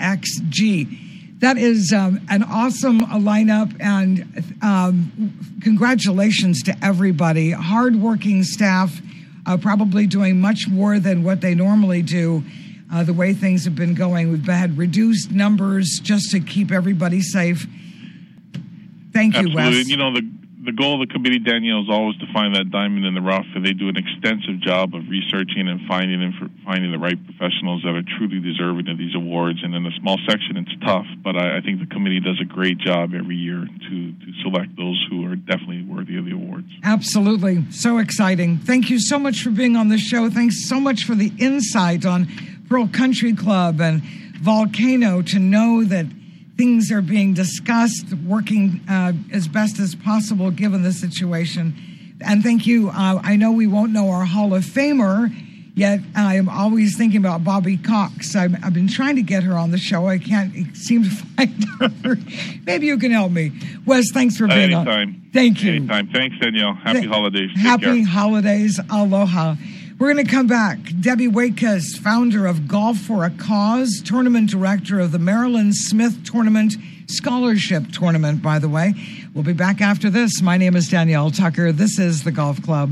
PXG. That is an awesome lineup, and congratulations to everybody. Hardworking staff, probably doing much more than what they normally do. The way things have been going, we've had reduced numbers just to keep everybody safe. Thank you, Absolutely. Wes. The goal of the committee, Danielle, is always to find that diamond in the rough, and they do an extensive job of researching and finding the right professionals that are truly deserving of these awards. And in a small section, it's tough, but I think the committee does a great job every year to select those who are definitely worthy of the awards. Absolutely. So exciting. Thank you so much for being on the show. Thanks so much for the insight on Pearl Country Club and Volcano, to know that things are being discussed, working as best as possible given the situation. And thank you. I know we won't know our Hall of Famer, yet I am always thinking about Bobby Cox. I've been trying to get her on the show. I can't seem to find her. Maybe you can help me. Wes, thanks for being on. Thank you. Anytime. Thanks, Danielle. Happy holidays. Happy holidays. Aloha. We're going to come back. Debbie Wakekus, founder of Golf for a Cause, tournament director of the Marilyn Smith Tournament, Scholarship Tournament, by the way. We'll be back after this. My name is Danielle Tucker. This is the Golf Club.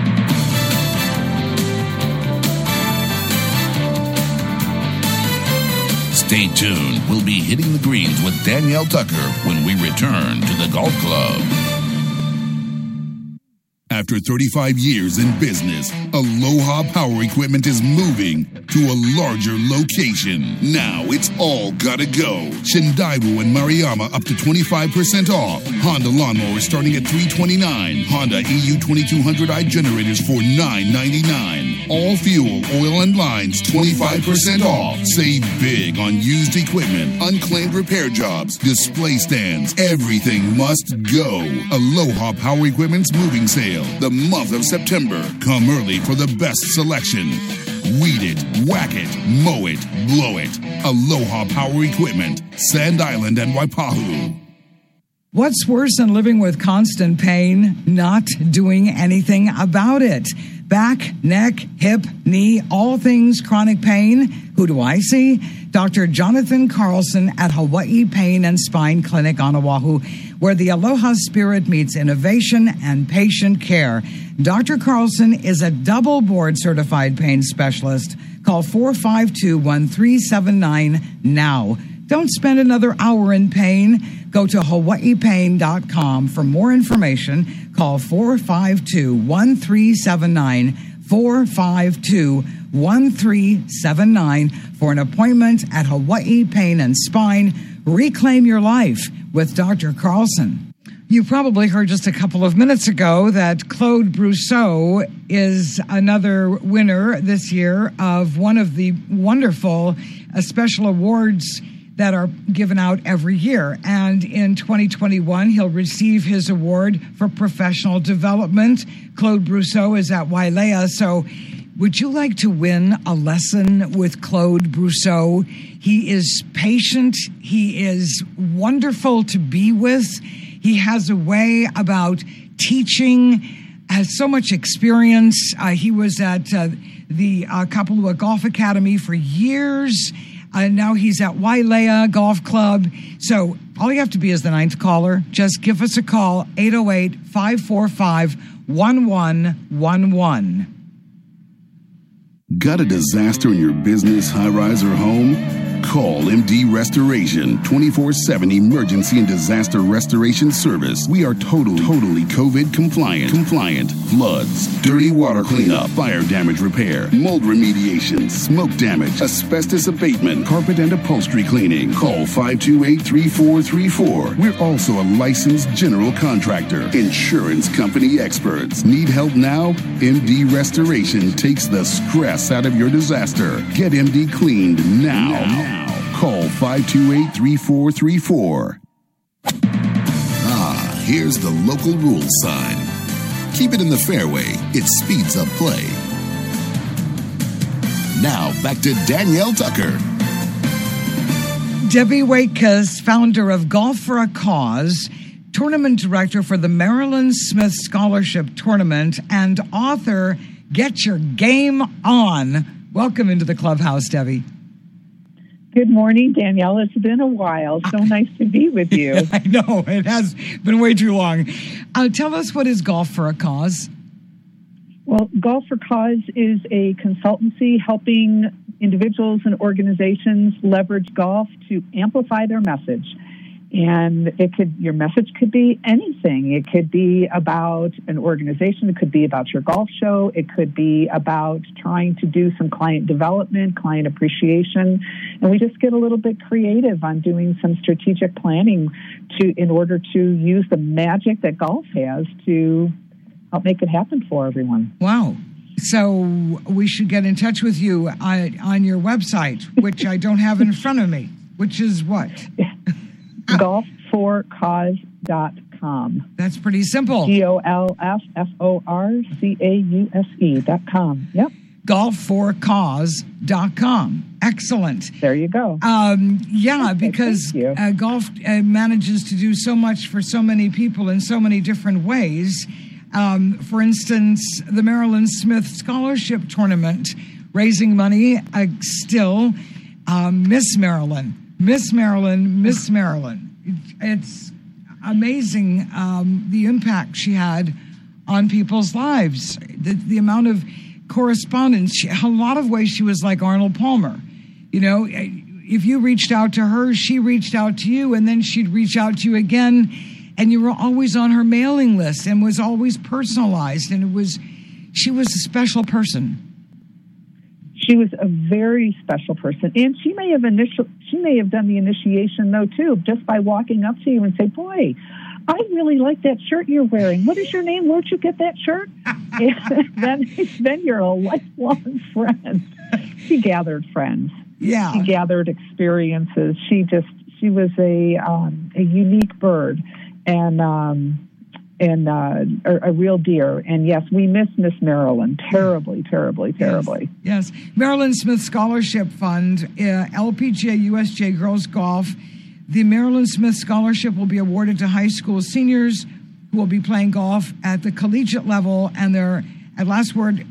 Stay tuned. We'll be hitting the greens with Danielle Tucker when we return to the Golf Club. After 35 years in business, Aloha Power Equipment is moving to a larger location. Now it's all gotta go. Shindaibu and Mariama up to 25% off. Honda lawnmowers starting at $329. Honda EU 2200i generators for $999. All fuel, oil, and lines 25% off. Save big on used equipment, unclaimed repair jobs, display stands. Everything must go. Aloha Power Equipment's moving sale. The month of September. Come early for the best selection. weed it, whack it, mow it, blow it. Aloha Power Equipment, Sand Island and Waipahu. What's worse than living with constant pain? Not doing anything about it. Back, neck, hip, knee, all things chronic pain. Who do I see? Dr. Jonathan Carlson at Hawaii Pain and Spine Clinic on Oahu, where the Aloha spirit meets innovation and patient care. Dr. Carlson is a double board certified pain specialist. Call 452-1379 now. Don't spend another hour in pain. Go to hawaiipain.com for more information. Call 452-1379, 452-1379 for an appointment at Hawaii Pain and Spine. Reclaim your life with Dr. Carlson. You probably heard just a couple of minutes ago that Claude Brousseau is another winner this year of one of the wonderful special awards that are given out every year. And in 2021, he'll receive his award for professional development. Claude Brousseau is at Wailea. So would you like to win a lesson with Claude Brousseau? He is patient. He is wonderful to be with. He has a way about teaching, has so much experience. He was at the Kapalua Golf Academy for years. Now he's at Wailea Golf Club. So all you have to be is the ninth caller. Just give us a call, 808-545-1111. Got a disaster in your business, high-rise, or home? Call MD Restoration, 24/7 emergency and disaster restoration service. We are totally COVID compliant. Floods, dirty water cleanup, fire damage repair, mold remediation, smoke damage, asbestos abatement, carpet and upholstery cleaning. Call 528-3434. We're also a licensed general contractor. Insurance company experts. Need help now? MD Restoration takes the stress out of your disaster. Get MD cleaned now. Call 528-3434. Here's the local rules sign. Keep it in the fairway. It speeds up play. Now, back to Danielle Tucker. Debbie Waitkus, founder of Golf for a Cause, tournament director for the Marilyn Smith Scholarship Tournament, and author, Get Your Game On. Welcome into the clubhouse, Debbie. Good morning, Danielle. It's been a while. So nice to be with you. I know. It has been way too long. Tell us, what is Golf for a Cause? Well, Golf for Cause is a consultancy helping individuals and organizations leverage golf to amplify their message. And your message could be anything. It could be about an organization. It could be about your golf show. It could be about trying to do some client development, client appreciation. And we just get a little bit creative on doing some strategic planning in order to use the magic that golf has to help make it happen for everyone. Wow. So we should get in touch with you on your website, which I don't have in front of me, which is what? golfforcause.com. That's pretty simple. golfforcause.com. Yep. golfforcause.com. Excellent. There you go. Because golf manages to do so much for so many people in so many different ways. For instance, the Marilyn Smith Scholarship Tournament, raising money, still, Miss Marilyn. It's amazing the impact she had on people's lives. The amount of correspondence. A lot of ways she was like Arnold Palmer. You know, if you reached out to her, she reached out to you, and then she'd reach out to you again, and you were always on her mailing list and was always personalized. And she was a special person. She was a very special person, and she may have done the initiation though too, just by walking up to you and say, "Boy, I really like that shirt you're wearing. What is your name? Where'd you get that shirt?" And then you're a lifelong friend. She gathered friends. Yeah, she gathered experiences. She was a unique bird, and a real dear. And yes, we miss Miss Marilyn terribly. Yes. Marilyn Smith Scholarship Fund, LPGA USJ Girls Golf. The Marilyn Smith Scholarship will be awarded to high school seniors who will be playing golf at the collegiate level, and they're, at last word,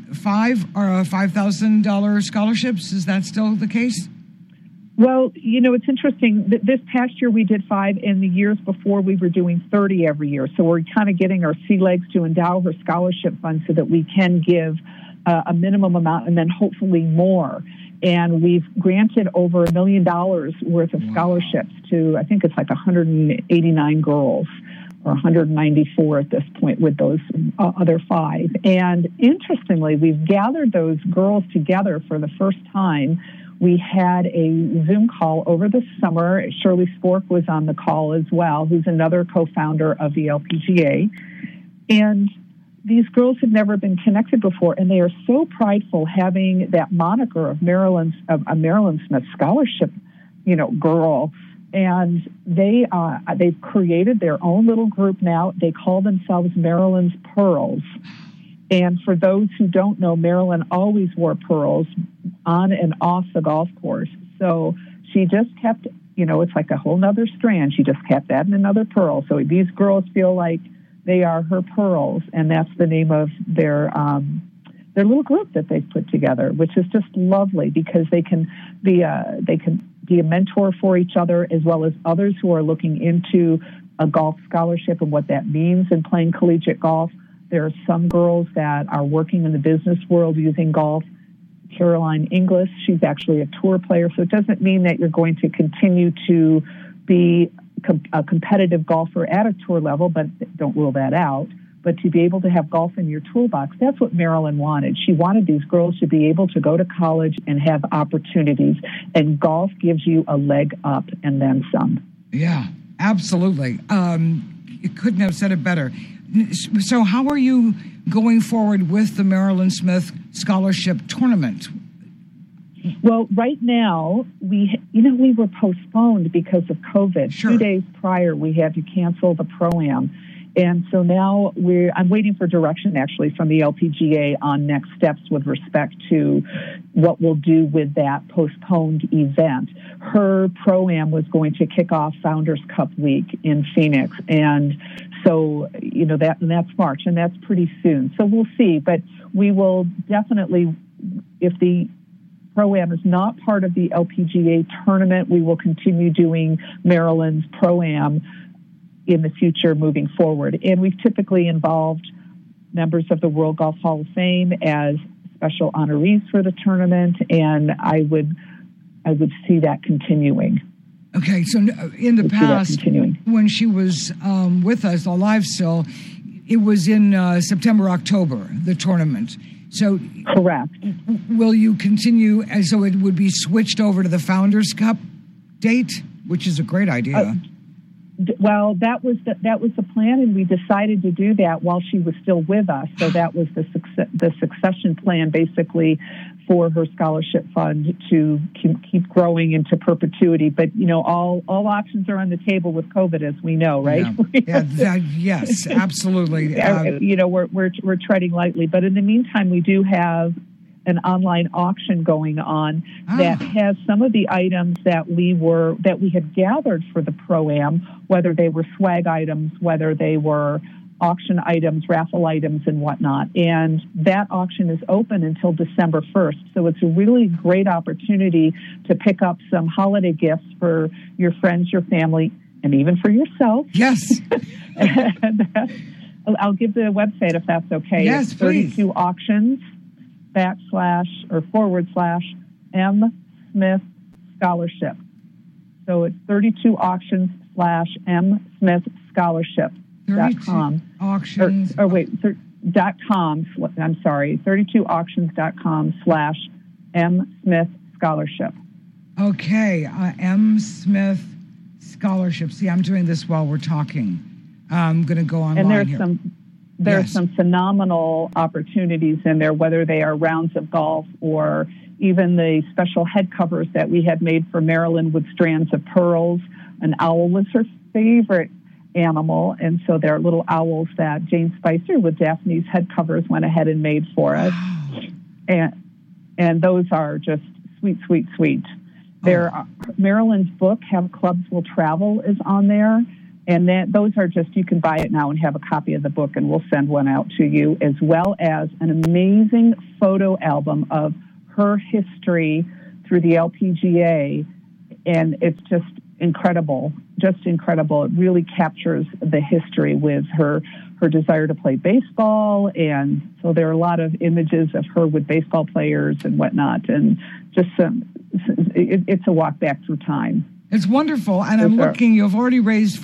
$5,000 scholarships. Is that still the case? Well, it's interesting. This past year we did 5, and the years before we were doing 30 every year. So we're kind of getting our sea legs to endow her scholarship fund so that we can give a minimum amount and then hopefully more. And we've granted over $1 million worth of scholarships to, I think it's like 189 girls, or 194 at this point with those other 5. And interestingly, we've gathered those girls together for the first time. We had a Zoom call over the summer. Shirley Spork was on the call as well, who's another co-founder of the LPGA. And these girls had never been connected before, and they are so prideful having that moniker of a Marilyn Smith Scholarship, girl. And they've created their own little group now. They call themselves Marilyn's Pearls. And for those who don't know, Marilyn always wore pearls on and off the golf course. So she just kept, it's like a whole nother strand. She just kept adding another pearl. So these girls feel like they are her pearls, and that's the name of their little group that they've put together, which is just lovely because they can be a mentor for each other as well as others who are looking into a golf scholarship and what that means in playing collegiate golf. There are some girls that are working in the business world using golf. Caroline Inglis, she's actually a tour player, so it doesn't mean that you're going to continue to be a competitive golfer at a tour level, but don't rule that out. But to be able to have golf in your toolbox, that's what Marilyn wanted. She wanted these girls to be able to go to college and have opportunities, and golf gives you a leg up and then some. Yeah, absolutely. You couldn't have said it better. So how are you going forward with the Marilyn Smith Scholarship Tournament? Well, right now, we were postponed because of COVID. Sure. 2 days prior, we had to cancel the Pro-Am. And so now I'm waiting for direction, actually, from the LPGA on next steps with respect to what we'll do with that postponed event. Her Pro-Am was going to kick off Founders Cup week in Phoenix. And so, that's March, and that's pretty soon. So we'll see. But we will definitely, if the Pro-Am is not part of the LPGA tournament, we will continue doing Maryland's Pro-Am in the future moving forward. And we've typically involved members of the World Golf Hall of Fame as special honorees for the tournament, and I would see that continuing. Okay, so in the past, when she was with us alive still, it was in September, October, the tournament. So correct. Will you continue, so it would be switched over to the Founders Cup date, which is a great idea. Well, that was the plan, and we decided to do that while she was still with us. So that was the succession plan, basically, for her scholarship fund to keep growing into perpetuity. But all options are on the table with COVID, as we know, right? Yes, absolutely. We're treading lightly, but in the meantime, we do have an online auction going on that has some of the items that we had gathered for the Pro-Am, whether they were swag items, whether they were auction items, raffle items, and whatnot. And that auction is open until December 1st. So it's a really great opportunity to pick up some holiday gifts for your friends, your family, and even for yourself. Yes. And I'll give the website if that's okay. Yes, it's 32 auctions. // M. Smith Scholarship. So it's 32 auctions / M. Smith Scholarship.com. Auctions. .com. I'm sorry. 32auctions.com / M. Smith Scholarship. Okay. M. Smith Scholarship. See, I'm doing this while we're talking. I'm going to go online and there's some phenomenal opportunities in there, whether they are rounds of golf or even the special head covers that we had made for Marilyn with strands of pearls. An owl was her favorite animal, and so they're little owls that Jane Spicer with Daphne's head covers went ahead and made for us. And those are just sweet, sweet, sweet. Marilyn's book, Have Clubs Will Travel, is on there. And those are just, you can buy it now and have a copy of the book, and we'll send one out to you, as well as an amazing photo album of her history through the LPGA. And it's just incredible, just incredible. It really captures the history with her desire to play baseball. And so there are a lot of images of her with baseball players and whatnot. And just it's a walk back through time. It's wonderful. And I'm looking, you've already raised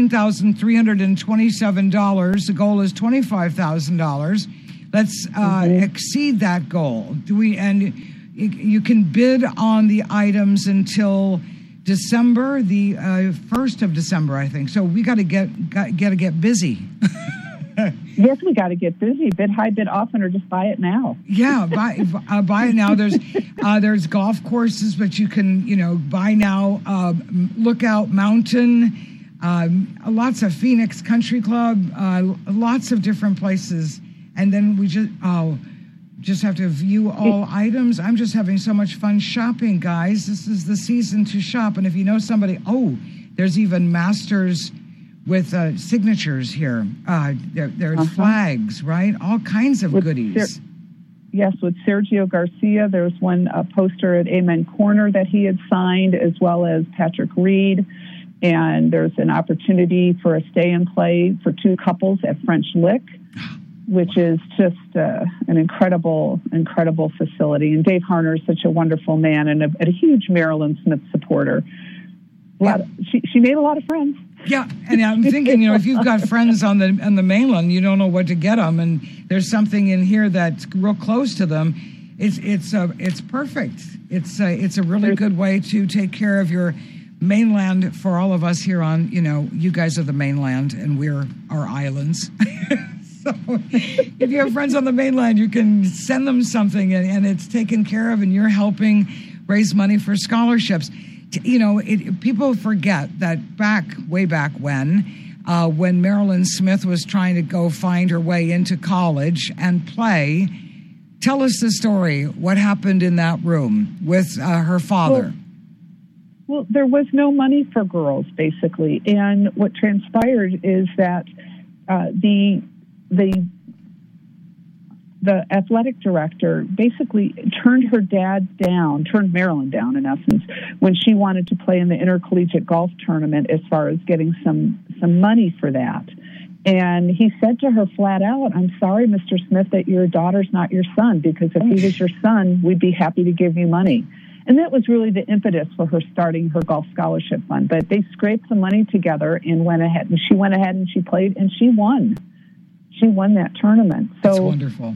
$14,327. The goal is $25,000. Let's exceed that goal. And you can bid on the items until December, the 1st of December, I think. So we got to get busy. Yes, we got to get busy. Bid high, bid often, or just buy it now. Yeah, buy it now. There's golf courses, but you can buy now. Lookout Mountain, lots of Phoenix Country Club, lots of different places, and then we just have to view all items. I'm just having so much fun shopping, guys. This is the season to shop, and if you know somebody, there's even Masters with signatures here. There's flags, right? All kinds of goodies. Yes, with Sergio Garcia, there's one poster at Amen Corner that he had signed, as well as Patrick Reed. And there's an opportunity for a stay and play for 2 couples at French Lick, which is just an incredible, incredible facility. And Dave Harner is such a wonderful man and a huge Marilyn Smith supporter. She made a lot of friends. Yeah, and I'm thinking, if you've got friends on the mainland, you don't know what to get them, and there's something in here that's real close to them. It's perfect. It's a really good way to take care of your mainland for all of us here on. You guys are the mainland, and we're our islands. So if you have friends on the mainland, you can send them something, and it's taken care of, and you're helping raise money for scholarships. People forget that way back when Marilyn Smith was trying to go find her way into college and play. Tell us the story. What happened in that room with her father? Well, there was no money for girls, basically. And what transpired is that the athletic director basically turned Marilyn down, in essence, when she wanted to play in the intercollegiate golf tournament as far as getting some money for that. And he said to her flat out, "I'm sorry, Mr. Smith, that your daughter's not your son, because if he was your son, we'd be happy to give you money." And that was really the impetus for her starting her golf scholarship fund. But they scraped some money together and she went ahead and she played, and she won. She won that tournament. So, that's wonderful.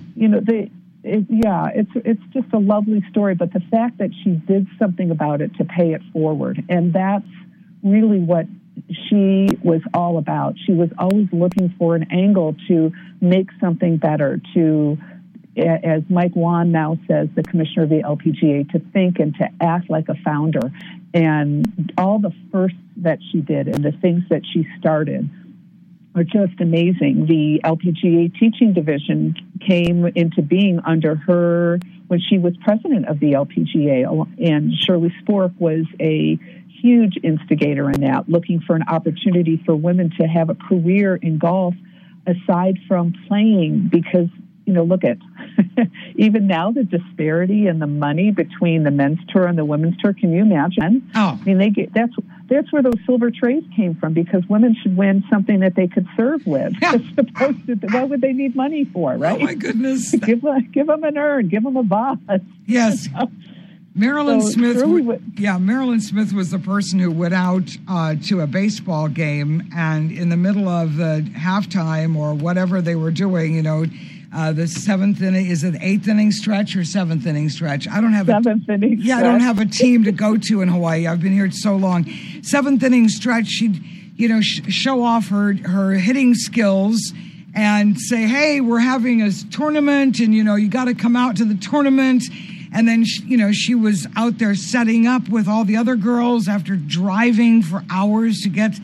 It's just a lovely story. But the fact that she did something about it to pay it forward, and that's really what she was all about. She was always looking for an angle to make something better, to, as Mike Wan now says, the commissioner of the LPGA, to think and to act like a founder. And all the firsts that she did and the things that she started are just amazing. The LPGA teaching division came into being under her when she was president of the LPGA, and Shirley Spork was a huge instigator in that, looking for an opportunity for women to have a career in golf aside from playing, because look at even now the disparity in the money between the men's tour and the women's tour. Can you imagine? Oh, I mean, that's where those silver trays came from, because women should win something that they could serve with. As opposed to, what would they need money for, right? Oh my goodness! give them an urn, give them a boss. Yes. Marilyn Smith. Marilyn Smith was the person who went out to a baseball game, and in the middle of the halftime or whatever they were doing, the seventh inning, is it 8th inning stretch or 7th inning stretch? I don't have seventh inning. Yeah, I don't have a team to go to in Hawaii. I've been here so long. 7th inning stretch, she'd show off her hitting skills and say, "Hey, we're having a tournament, and you got to come out to the tournament." And then she was out there setting up with all the other girls after driving for hours to get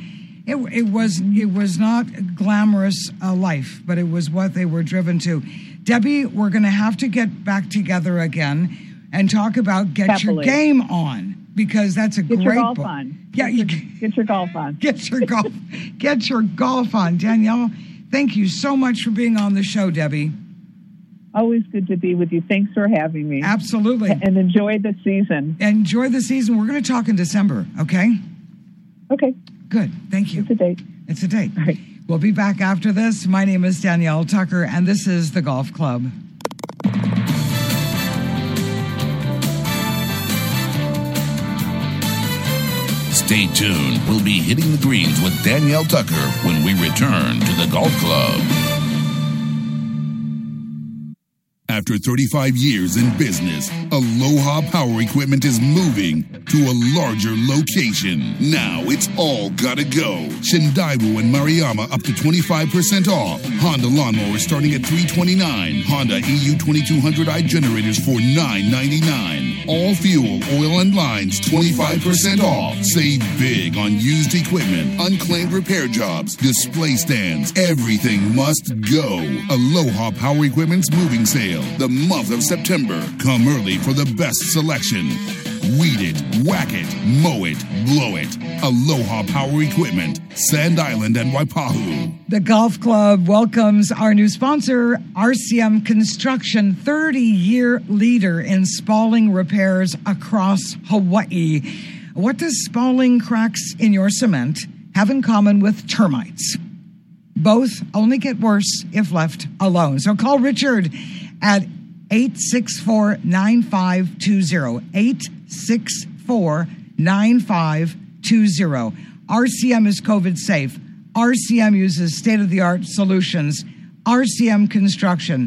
It was not glamorous life, but it was what they were driven to. Debbie, we're going to have to get back together again and talk about Get Your Game On, because that's a great book. Get your golf on. Yeah, get your golf on. Get your golf on. Danielle, thank you so much for being on the show, Debbie. Always good to be with you. Thanks for having me. Absolutely. And enjoy the season. Enjoy the season. We're going to talk in December, okay? Okay. Good. Thank you. It's a date. It's a date. All right. We'll be back after this. My name is Danielle Tucker, and this is The Golf Club. Stay tuned. We'll be hitting the greens with Danielle Tucker when we return to The Golf Club. After 35 years in business, Aloha Power Equipment is moving to a larger location. Now it's all gotta go. Shindaibu and Mariama up to 25% off. Honda lawnmowers starting at $329. Honda EU 2200i generators for $999. All fuel, oil, and lines 25% off. Save big on used equipment, unclaimed repair jobs, display stands. Everything must go. Aloha Power Equipment's moving sale. The month of September. Come early for the best selection. Weed it, whack it, mow it, blow it. Aloha Power Equipment, Sand Island and Waipahu. The Golf Club welcomes our new sponsor, RCM Construction, 30-year leader in spalling repairs across Hawaii. What does spalling cracks in your cement have in common with termites? Both only get worse if left alone. So call Richard at 864-9520. 864-9520. RCM is COVID safe. RCM uses state-of-the-art solutions. RCM Construction,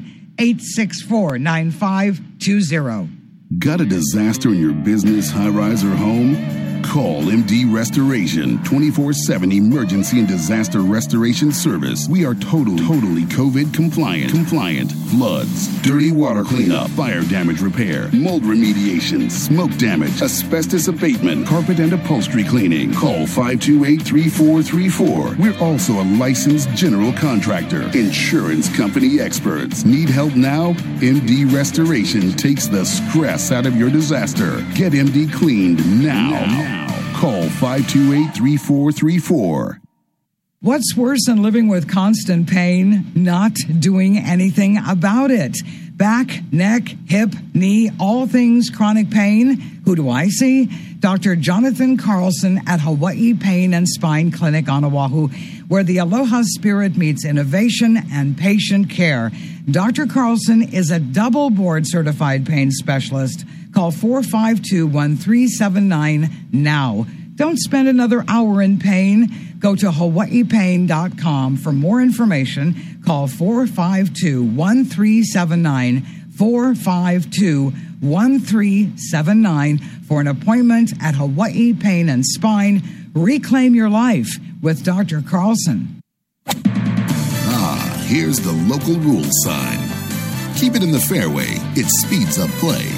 864-9520. Got a disaster in your business, high-rise, or home? Call MD Restoration, 24/7 emergency and disaster restoration service. We are totally COVID compliant. Floods, dirty water cleanup, fire damage repair, mold remediation, smoke damage, asbestos abatement, carpet and upholstery cleaning. Call 528-3434. We're also a licensed general contractor. Insurance company experts. Need help now? MD Restoration takes the stress out of your disaster. Get MD cleaned now. Call 528-3434. What's worse than living with constant pain? Not doing anything about it. Back, neck, hip, knee, all things chronic pain. Who do I see? Dr. Jonathan Carlson at Hawaii Pain and Spine Clinic on Oahu, where the Aloha spirit meets innovation and patient care. Dr. Carlson is a double board certified pain specialist. Call 452-1379 now. Don't spend another hour in pain. Go to hawaiipain.com for more information. Call 452-1379. 452-1379 for an appointment at Hawaii Pain and Spine. Reclaim your life with Dr. Carlson. Here's the local rules sign. Keep it in the fairway. It speeds up play.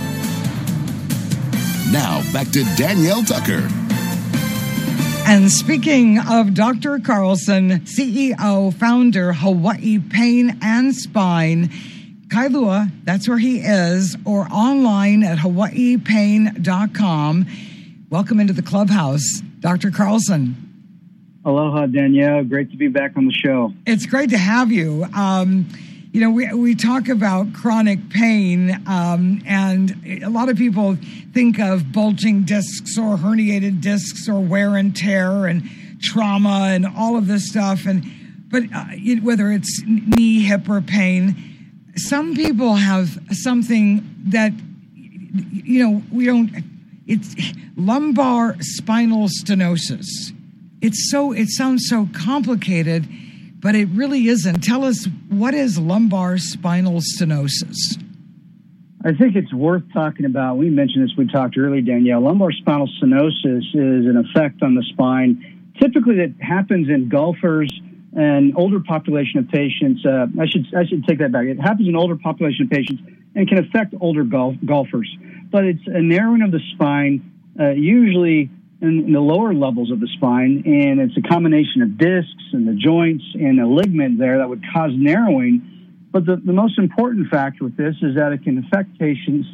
Now, back to Danielle Tucker. And speaking of Dr. Carlson, CEO, founder, Hawaii Pain and Spine, Kailua, that's where he is, or online at hawaiipain.com. Welcome into the clubhouse, Dr. Carlson. Aloha, Danielle. Great to be back on the show. It's great to have you. We talk about chronic pain, and a lot of people think of bulging discs or herniated discs or wear and tear and trauma and all of this stuff. But whether it's knee, hip, or pain, some people have something that, we don't. It's lumbar spinal stenosis. It sounds so complicated, but it really isn't. Tell us, what is lumbar spinal stenosis? I think it's worth talking about. We mentioned this, we talked earlier, Danielle. Lumbar spinal stenosis is an effect on the spine. Typically that happens in golfers and older population of patients. I should take that back. It happens in older population of patients and can affect older golfers. But it's a narrowing of the spine, usually in the lower levels of the spine, and it's a combination of discs and the joints and a ligament there that would cause narrowing. But the most important factor with this is that it can affect patients,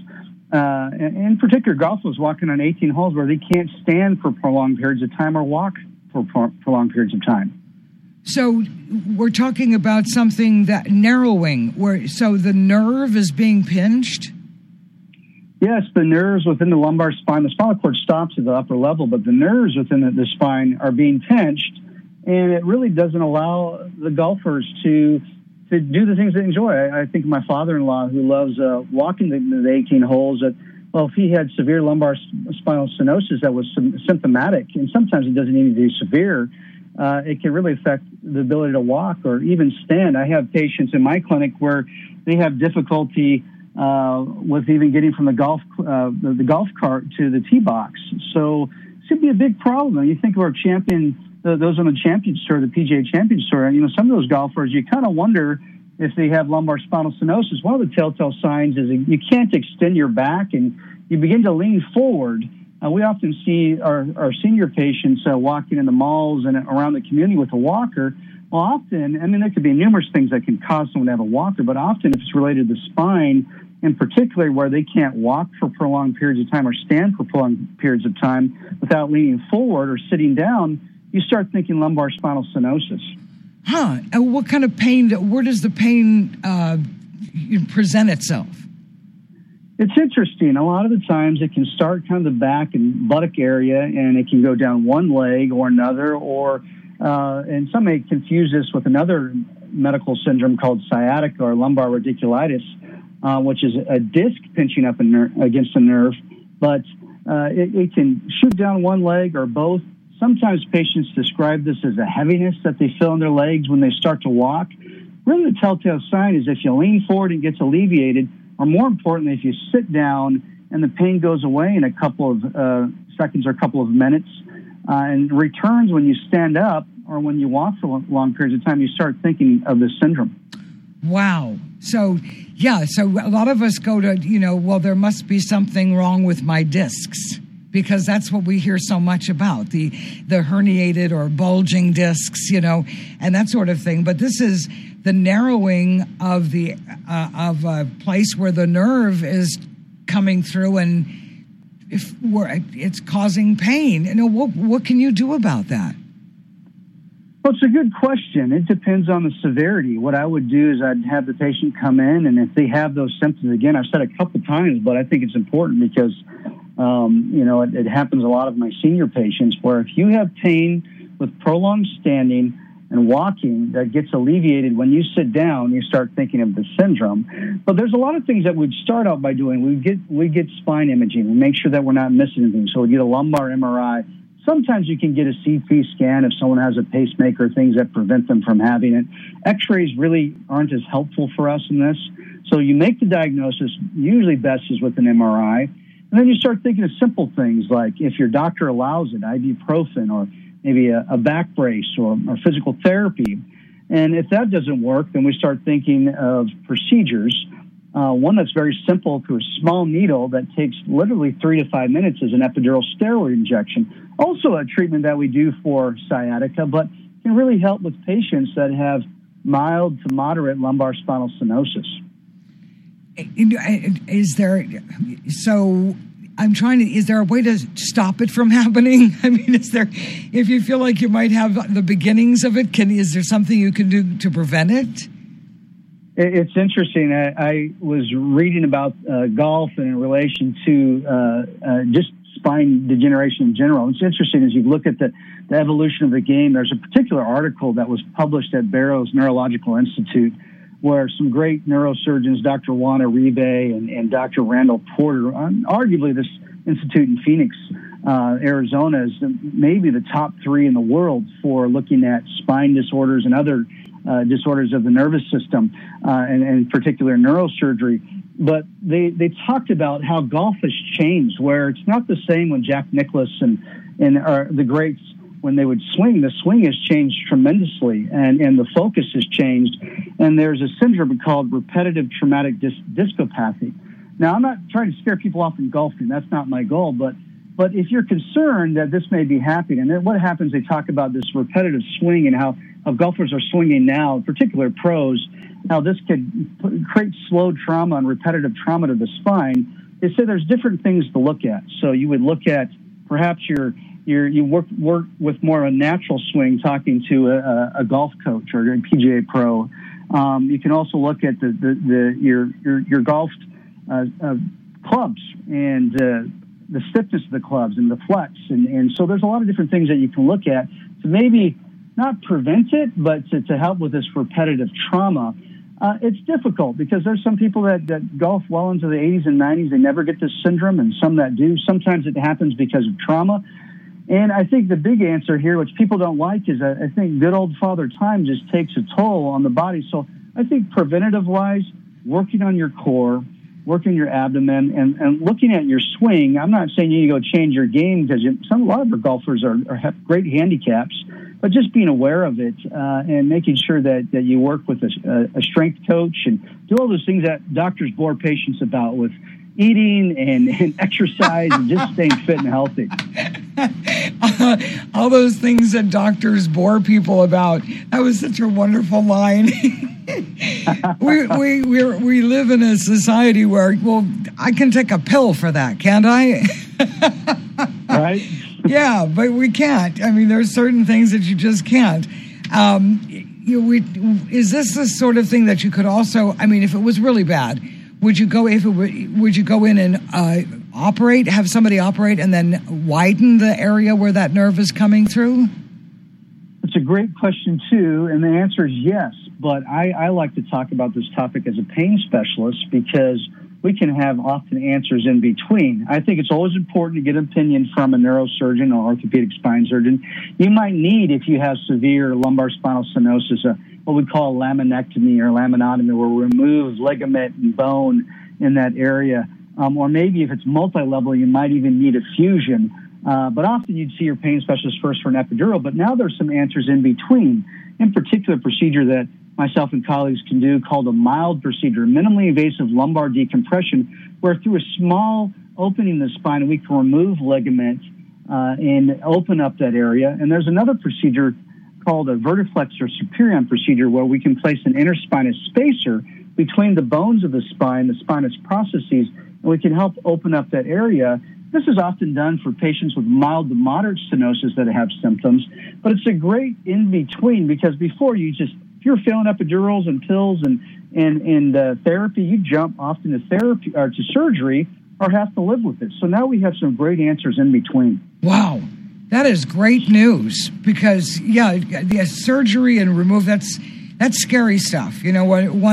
in particular golfers walking on 18 holes where they can't stand for prolonged periods of time or walk for prolonged periods of time. So we're talking about something that narrowing, so the nerve is being pinched? Yes, the nerves within the lumbar spine, the spinal cord stops at the upper level, but the nerves within the spine are being pinched, and it really doesn't allow the golfers to do the things they enjoy. I think of my father-in-law who loves walking the 18 holes. If he had severe lumbar spinal stenosis that was symptomatic, and sometimes it doesn't even be severe, it can really affect the ability to walk or even stand. I have patients in my clinic where they have difficulty with even getting from the golf cart to the tee box. So it should be a big problem. When you think of our those on the Champions Tour, the PGA Champions Tour, some of those golfers, you kind of wonder if they have lumbar spinal stenosis. One of the telltale signs is you can't extend your back and you begin to lean forward. We often see our senior patients walking in the malls and around the community with a walker. Well, often, there could be numerous things that can cause someone to have a walker, but often if it's related to the spine, in particular where they can't walk for prolonged periods of time or stand for prolonged periods of time without leaning forward or sitting down, you start thinking lumbar spinal stenosis. And what kind of pain, where does the pain present itself? It's interesting. A lot of the times it can start kind of the back and buttock area, and it can go down one leg or another, and some may confuse this with another medical syndrome called sciatica or lumbar radiculitis, which is a disc pinching up against a nerve. But it can shoot down one leg or both. Sometimes patients describe this as a heaviness that they feel in their legs when they start to walk. Really, the telltale sign is if you lean forward and it gets alleviated, or more importantly, if you sit down and the pain goes away in a couple of seconds or a couple of minutes and returns when you stand up or when you walk for long periods of time, you start thinking of this syndrome. Wow. So a lot of us go to, there must be something wrong with my discs, because that's what we hear so much about, the herniated or bulging discs, and that sort of thing. But this is the narrowing of of a place where the nerve is coming through, and it's causing pain. What can you do about that? Well, it's a good question. It depends on the severity. What I would do is I'd have the patient come in, and if they have those symptoms, again, I've said a couple times, but I think it's important because it happens a lot of my senior patients where if you have pain with prolonged standing and walking that gets alleviated when you sit down, you start thinking of the syndrome. But there's a lot of things that we'd start out by doing. We get spine imaging. We make sure that we're not missing anything. So we get a lumbar MRI. Sometimes you can get a CT scan if someone has a pacemaker, things that prevent them from having it. X-rays really aren't as helpful for us in this. So you make the diagnosis, usually best is with an MRI. And then you start thinking of simple things like if your doctor allows it, ibuprofen or maybe a back brace or physical therapy. And if that doesn't work, then we start thinking of procedures. One that's very simple through a small needle that takes literally 3 to 5 minutes is an epidural steroid injection. Also a treatment that we do for sciatica, but can really help with patients that have mild to moderate lumbar spinal stenosis. Is there a way to stop it from happening? If you feel like you might have the beginnings of it, is there something you can do to prevent it? It's interesting. I was reading about golf and in relation to just spine degeneration in general. It's interesting as you look at the evolution of the game. There's a particular article that was published at Barrows Neurological Institute where some great neurosurgeons, Dr. Juan Uribe and Dr. Randall Porter, arguably this institute in Phoenix, Arizona, is maybe the top 3 in the world for looking at spine disorders and other disorders of the nervous system, and in particular neurosurgery. But they talked about how golf has changed, where it's not the same when Jack Nicklaus and the greats, when they would swing. The swing has changed tremendously, and the focus has changed. And there's a syndrome called repetitive traumatic discopathy. Now, I'm not trying to scare people off in golfing. That's not my goal, but But if you're concerned that this may be happening, and then what happens, they talk about this repetitive swing and how golfers are swinging now, in particular pros, how this could create slow trauma and repetitive trauma to the spine. They say there's different things to look at. So you would look at perhaps you work with more of a natural swing, talking to a golf coach or a PGA pro. You can also look at your golf clubs and the stiffness of the clubs and the flex. And so there's a lot of different things that you can look at to maybe not prevent it, but to help with this repetitive trauma. It's difficult because there's some people that golf well into the 80s and 90s. They never get this syndrome, and some that do. Sometimes it happens because of trauma. And I think the big answer here, which people don't like, is that I think good old Father Time just takes a toll on the body. So I think preventative-wise, working on your core, working your abdomen, and looking at your swing. I'm not saying you need to go change your game because a lot of our golfers have great handicaps, but just being aware of it and making sure that you work with a strength coach and do all those things that doctors bore patients about with eating and exercise and just staying fit and healthy. All those things that doctors bore people about. That was such a wonderful line. We live in a society where, well, I can take a pill for that, can't I? Right? Yeah, but we can't. I mean, there's certain things that you just can't. Is this the sort of thing that you could also? I mean, if it was really bad, would you go in and operate, have somebody operate, and then widen the area where that nerve is coming through? It's a great question, too, and the answer is yes. But I like to talk about this topic as a pain specialist because we can have often answers in between. I think it's always important to get an opinion from a neurosurgeon or orthopedic spine surgeon. You might need, if you have severe lumbar spinal stenosis, what we call a laminectomy or laminotomy, where we remove ligament and bone in that area. Or maybe if it's multi-level, you might even need a fusion. But often you'd see your pain specialist first for an epidural, but now there's some answers in between. In particular, a procedure that myself and colleagues can do called a mild procedure, minimally invasive lumbar decompression, where through a small opening in the spine, we can remove ligament and open up that area. And there's another procedure called a vertiflex or superion procedure, where we can place an interspinous spacer between the bones of the spinous processes, and we can help open up that area. This is often done for patients with mild to moderate stenosis that have symptoms, but it's a great in-between because before if you're failing epidurals and pills and therapy, you jump often to therapy or to surgery or have to live with it. So now we have some great answers in between. Wow. That is great news because, the surgery and remove, that's scary stuff. You know,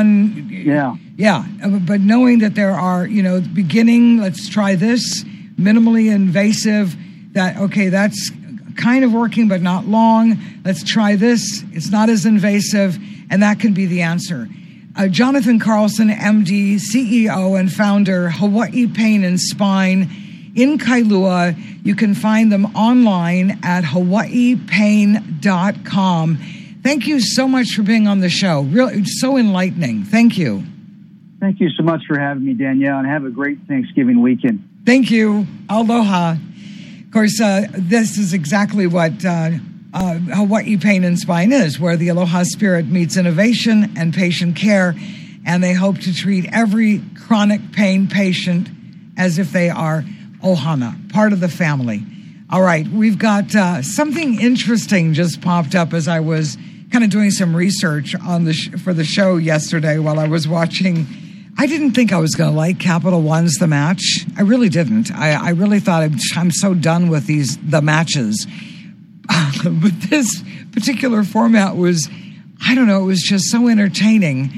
but knowing that there are, beginning, let's try this, minimally invasive, that's kind of working but not long. Let's try this. It's not as invasive, and that can be the answer. Jonathan Carlson, MD, CEO and founder, Hawaii Pain and Spine in Kailua. You can find them online at hawaiipain.com. Thank you so much for being on the show. Really, so enlightening. Thank you. Thank you so much for having me, Danielle, and have a great Thanksgiving weekend. Thank you. Aloha. Of course, this is exactly what Hawaii Pain and Spine is, where the Aloha spirit meets innovation and patient care, and they hope to treat every chronic pain patient as if they are Ohana, part of the family. All right, we've got something interesting just popped up as I was kind of doing some research on for the show yesterday while I was watching. I didn't think I was going to like Capital One's The Match. I really didn't. I really thought I'm so done with the matches. But this particular format was, I don't know, it was just so entertaining.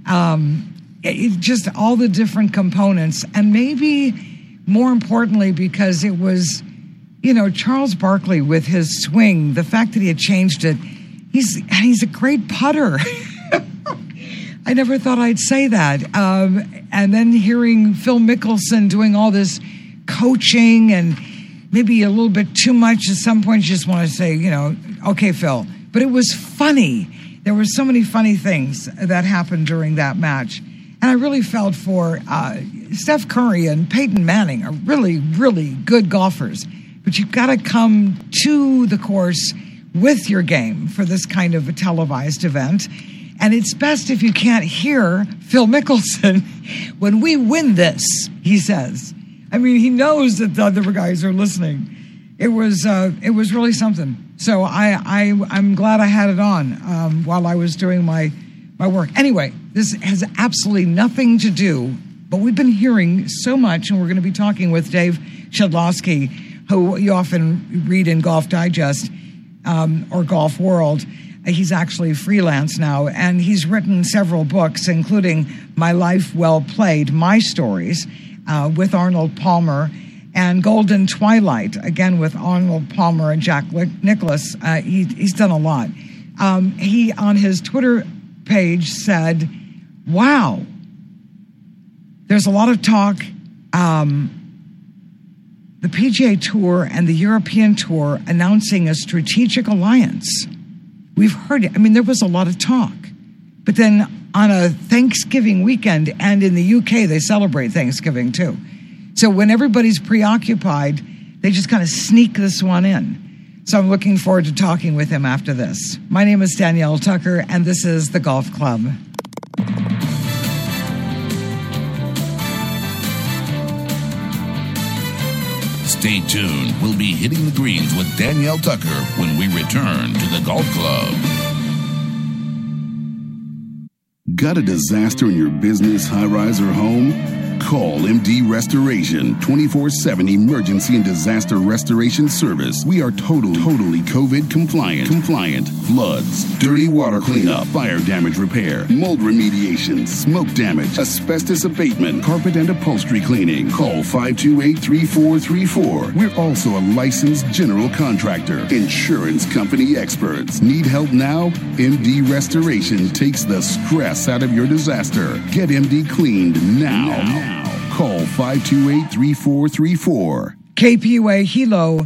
Just all the different components. And maybe more importantly, because it was, Charles Barkley with his swing, the fact that he had changed it, he's a great putter. I never thought I'd say that. And then hearing Phil Mickelson doing all this coaching and maybe a little bit too much at some point, you just want to say, okay, Phil. But it was funny. There were so many funny things that happened during that match. And I really felt for Steph Curry and Peyton Manning are really, really good golfers. but you've got to come to the course with your game for this kind of a televised event. And it's best if you can't hear Phil Mickelson when we win this, he says. I mean, he knows that the other guys are listening. It was really something. So I'm glad I had it on while I was doing my work. Anyway, this has absolutely nothing to do, but we've been hearing so much, and we're going to be talking with Dave Shedlowski, who you often read in Golf Digest or Golf World. He's actually freelance now, and he's written several books, including My Life Well Played, My Stories, with Arnold Palmer, and Golden Twilight, again with Arnold Palmer and Jack Nicklaus. He's done a lot. He, on his Twitter page, said, wow, there's a lot of talk. The PGA Tour and the European Tour announcing a strategic alliance. We've heard it. I mean, there was a lot of talk. But then on a Thanksgiving weekend, and in the UK, they celebrate Thanksgiving too. So when everybody's preoccupied, they just kind of sneak this one in. So I'm looking forward to talking with him after this. My name is Danielle Tucker, and this is The Golf Club. Stay tuned. We'll be hitting the greens with Danielle Tucker when we return to the Golf Club. Got a disaster in your business, high-rise, or home? Call MD Restoration, 24/7 emergency and disaster restoration service. We are totally COVID compliant. Floods, dirty water cleanup, fire damage repair, mold remediation, smoke damage, asbestos abatement, carpet and upholstery cleaning. Call 528-3434. We're also a licensed general contractor. Insurance company experts. Need help now? MD Restoration takes the stress out of your disaster. Get MD cleaned now. Call 528-3434. KPUA Hilo,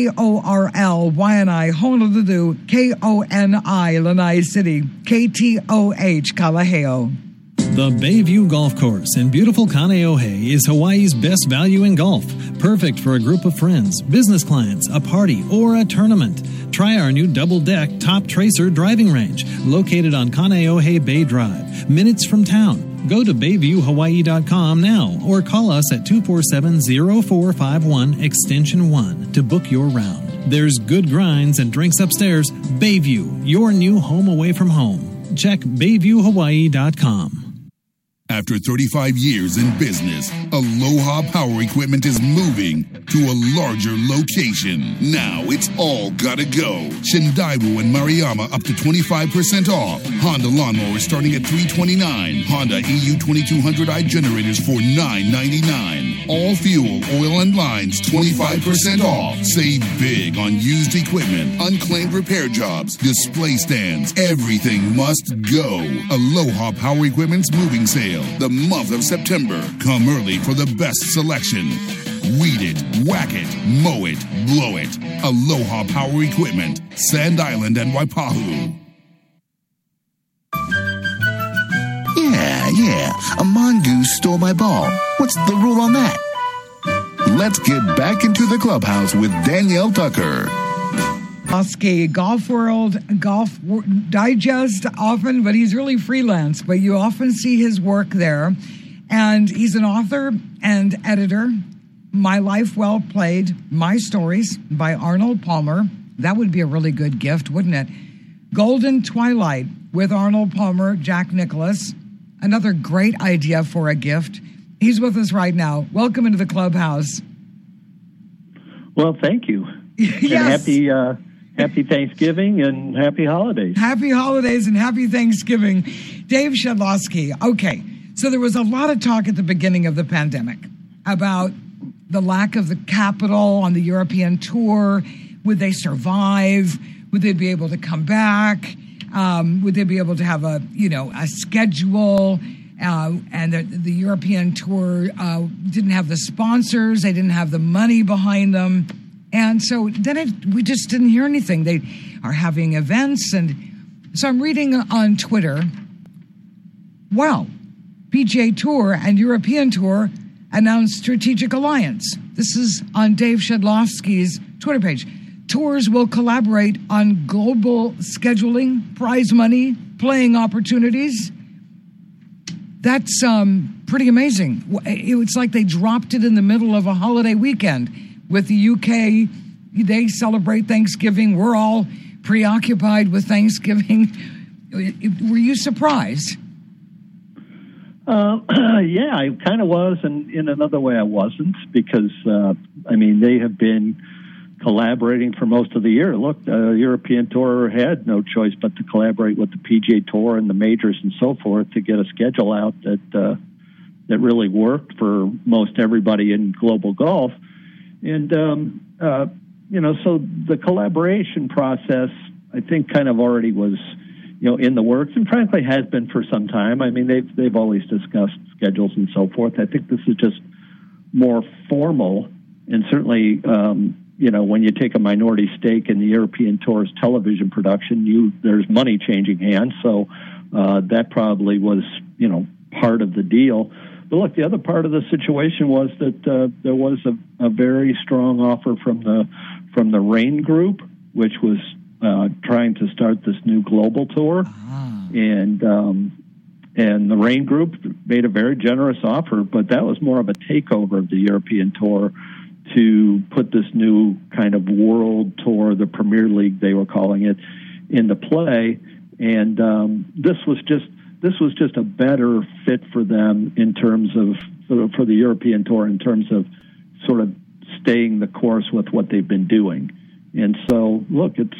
KORL-YNI, Honolulu, KONI, Lanai City, KTOH, Kalaheo. The Bayview Golf Course in beautiful Kaneohe is Hawaii's best value in golf. Perfect for a group of friends, business clients, a party, or a tournament. Try our new double-deck Top Tracer driving range, located on Kaneohe Bay Drive, minutes from town. Go to BayviewHawaii.com now or call us at 247-0451 extension 1 to book your round. There's good grinds and drinks upstairs. Bayview, your new home away from home. Check BayviewHawaii.com. After 35 years in business, Aloha Power Equipment is moving to a larger location. Now it's all gotta go. Shindaibu and Mariama up to 25% off. Honda lawnmowers starting at $329. Honda EU 2200i generators for $999. All fuel, oil, and lines 25% off. Save big on used equipment, unclaimed repair jobs, display stands. Everything must go. Aloha Power Equipment's moving sale. The month of September. Come early for the best selection. Weed it, whack it, mow it, blow it. Aloha Power Equipment, Sand Island and Waipahu. Yeah, a mongoose stole my ball. What's the rule on that? Let's get back into the clubhouse with Danielle Tucker. Oski, Golf World, Golf Digest often, but he's really freelance, but you often see his work there. And he's an author and editor. My Life Well Played, My Stories by Arnold Palmer. That would be a really good gift, wouldn't it? Golden Twilight with Arnold Palmer, Jack Nicklaus. Another great idea for a gift. He's with us right now. Welcome into the clubhouse. Well, thank you. Yes. And happy Thanksgiving and happy holidays. Happy holidays and happy Thanksgiving. Dave Shedlowski. Okay, so there was a lot of talk at the beginning of the pandemic about the lack of the capital on the European tour. Would they survive? Would they be able to come back? Would they be able to have a schedule? And the European tour didn't have the sponsors. They didn't have the money behind them. And so then we just didn't hear anything. They are having events. And so I'm reading on Twitter, wow, PGA Tour and European Tour announced strategic alliance. This is on Dave Shedlovsky's Twitter page. Tours will collaborate on global scheduling, prize money, playing opportunities. That's pretty amazing. It's like they dropped it in the middle of a holiday weekend. With the UK, they celebrate Thanksgiving. We're all preoccupied with Thanksgiving. Were you surprised? Yeah, I kind of was, and in another way I wasn't, because, they have been collaborating for most of the year. Look, the European Tour had no choice but to collaborate with the PGA Tour and the majors and so forth to get a schedule out that really worked for most everybody in global golf. And, so the collaboration process, I think, kind of already was, in the works, and frankly has been for some time. I mean, they've always discussed schedules and so forth. I think this is just more formal, and certainly, when you take a minority stake in the European Tour's television production, there's money changing hands. So that probably was, part of the deal. But look, the other part of the situation was that there was a very strong offer from the Rain Group, which was trying to start this new global tour, and the Rain Group made a very generous offer, but that was more of a takeover of the European Tour to put this new kind of world tour, the Premier League they were calling it, into play. And this was just a better fit for them in terms of for the European Tour in terms of sort of staying the course with what they've been doing. And so, look, it's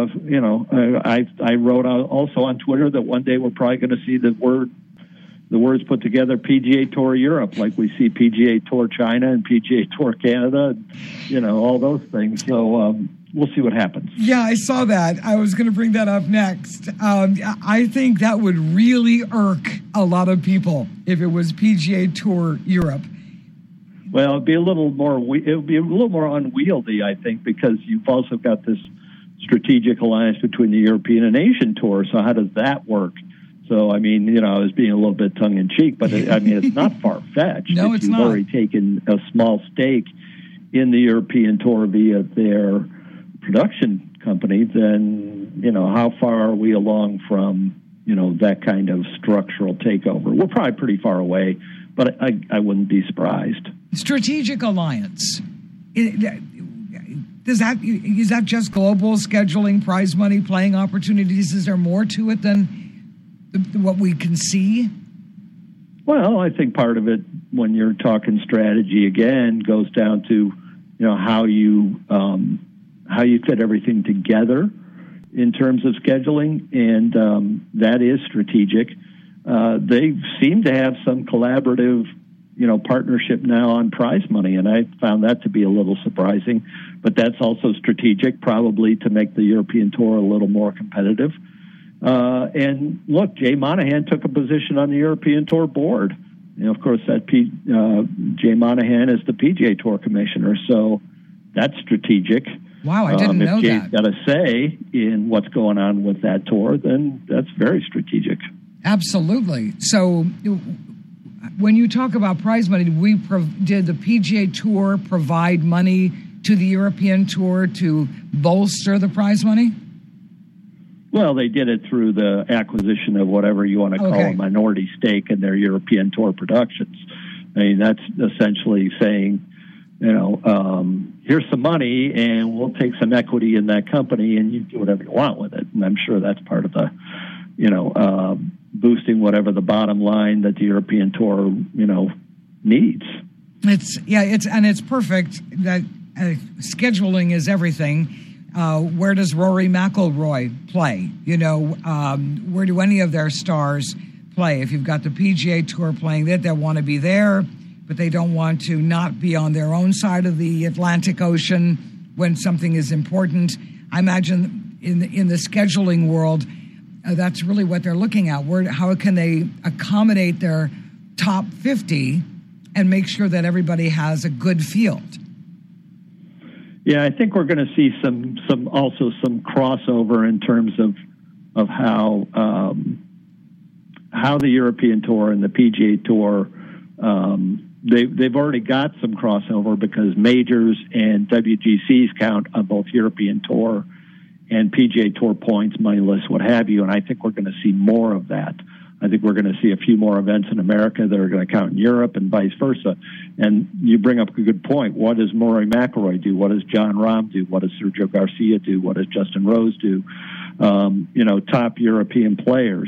I wrote also on Twitter that one day we're probably going to see the words put together, PGA Tour Europe, like we see PGA Tour China and PGA Tour Canada, all those things. So we'll see what happens. Yeah, I saw that. I was going to bring that up next. I think that would really irk a lot of people if it was PGA Tour Europe. Well, it would be a little more unwieldy, I think, because you've also got this strategic alliance between the European and Asian tours. So how does that work? So, I was being a little bit tongue-in-cheek, but, it's not far-fetched. No, it's not. You've already taken a small stake in the European Tour via their production company, then, how far are we along from, that kind of structural takeover? We're probably pretty far away, but I wouldn't be surprised. Strategic alliance. Is that just global scheduling, prize money, playing opportunities? Is there more to it than what we can see? Well, I think part of it, when you're talking strategy again, goes down to how you fit everything together in terms of scheduling, and that is strategic. They seem to have some collaborative partnership now on prize money, and I found that to be a little surprising. But that's also strategic, probably to make the European Tour a little more competitive. And look, Jay Monahan took a position on the European Tour board. Of course, that Jay Monahan is the PGA Tour commissioner, so that's strategic. Wow, I didn't know that. If Jay's got a say in what's going on with that tour, then that's very strategic. Absolutely. So when you talk about prize money, did the PGA Tour provide money to the European Tour to bolster the prize money? Well, they did it through the acquisition of whatever you want to call a minority stake in their European Tour productions. That's essentially saying, here's some money and we'll take some equity in that company and you do whatever you want with it. And I'm sure that's part of the, boosting whatever the bottom line that the European Tour, needs. It's perfect that scheduling is everything. Where does Rory McIlroy play? Where do any of their stars play? If you've got the PGA Tour playing they want to be there, but they don't want to not be on their own side of the Atlantic Ocean when something is important. I imagine in the scheduling world, that's really what they're looking at. How can they accommodate their top 50 and make sure that everybody has a good field? Yeah, I think we're going to see some crossover in terms of how the European Tour and the PGA Tour they've already got some crossover because majors and WGCs count on both European Tour and PGA Tour points, money lists, what have you. And I think we're going to see more of that. I think we're going to see a few more events in America that are going to count in Europe and vice versa. And you bring up a good point. What does Rory McIlroy do? What does Jon Rahm do? What does Sergio Garcia do? What does Justin Rose do? Top European players.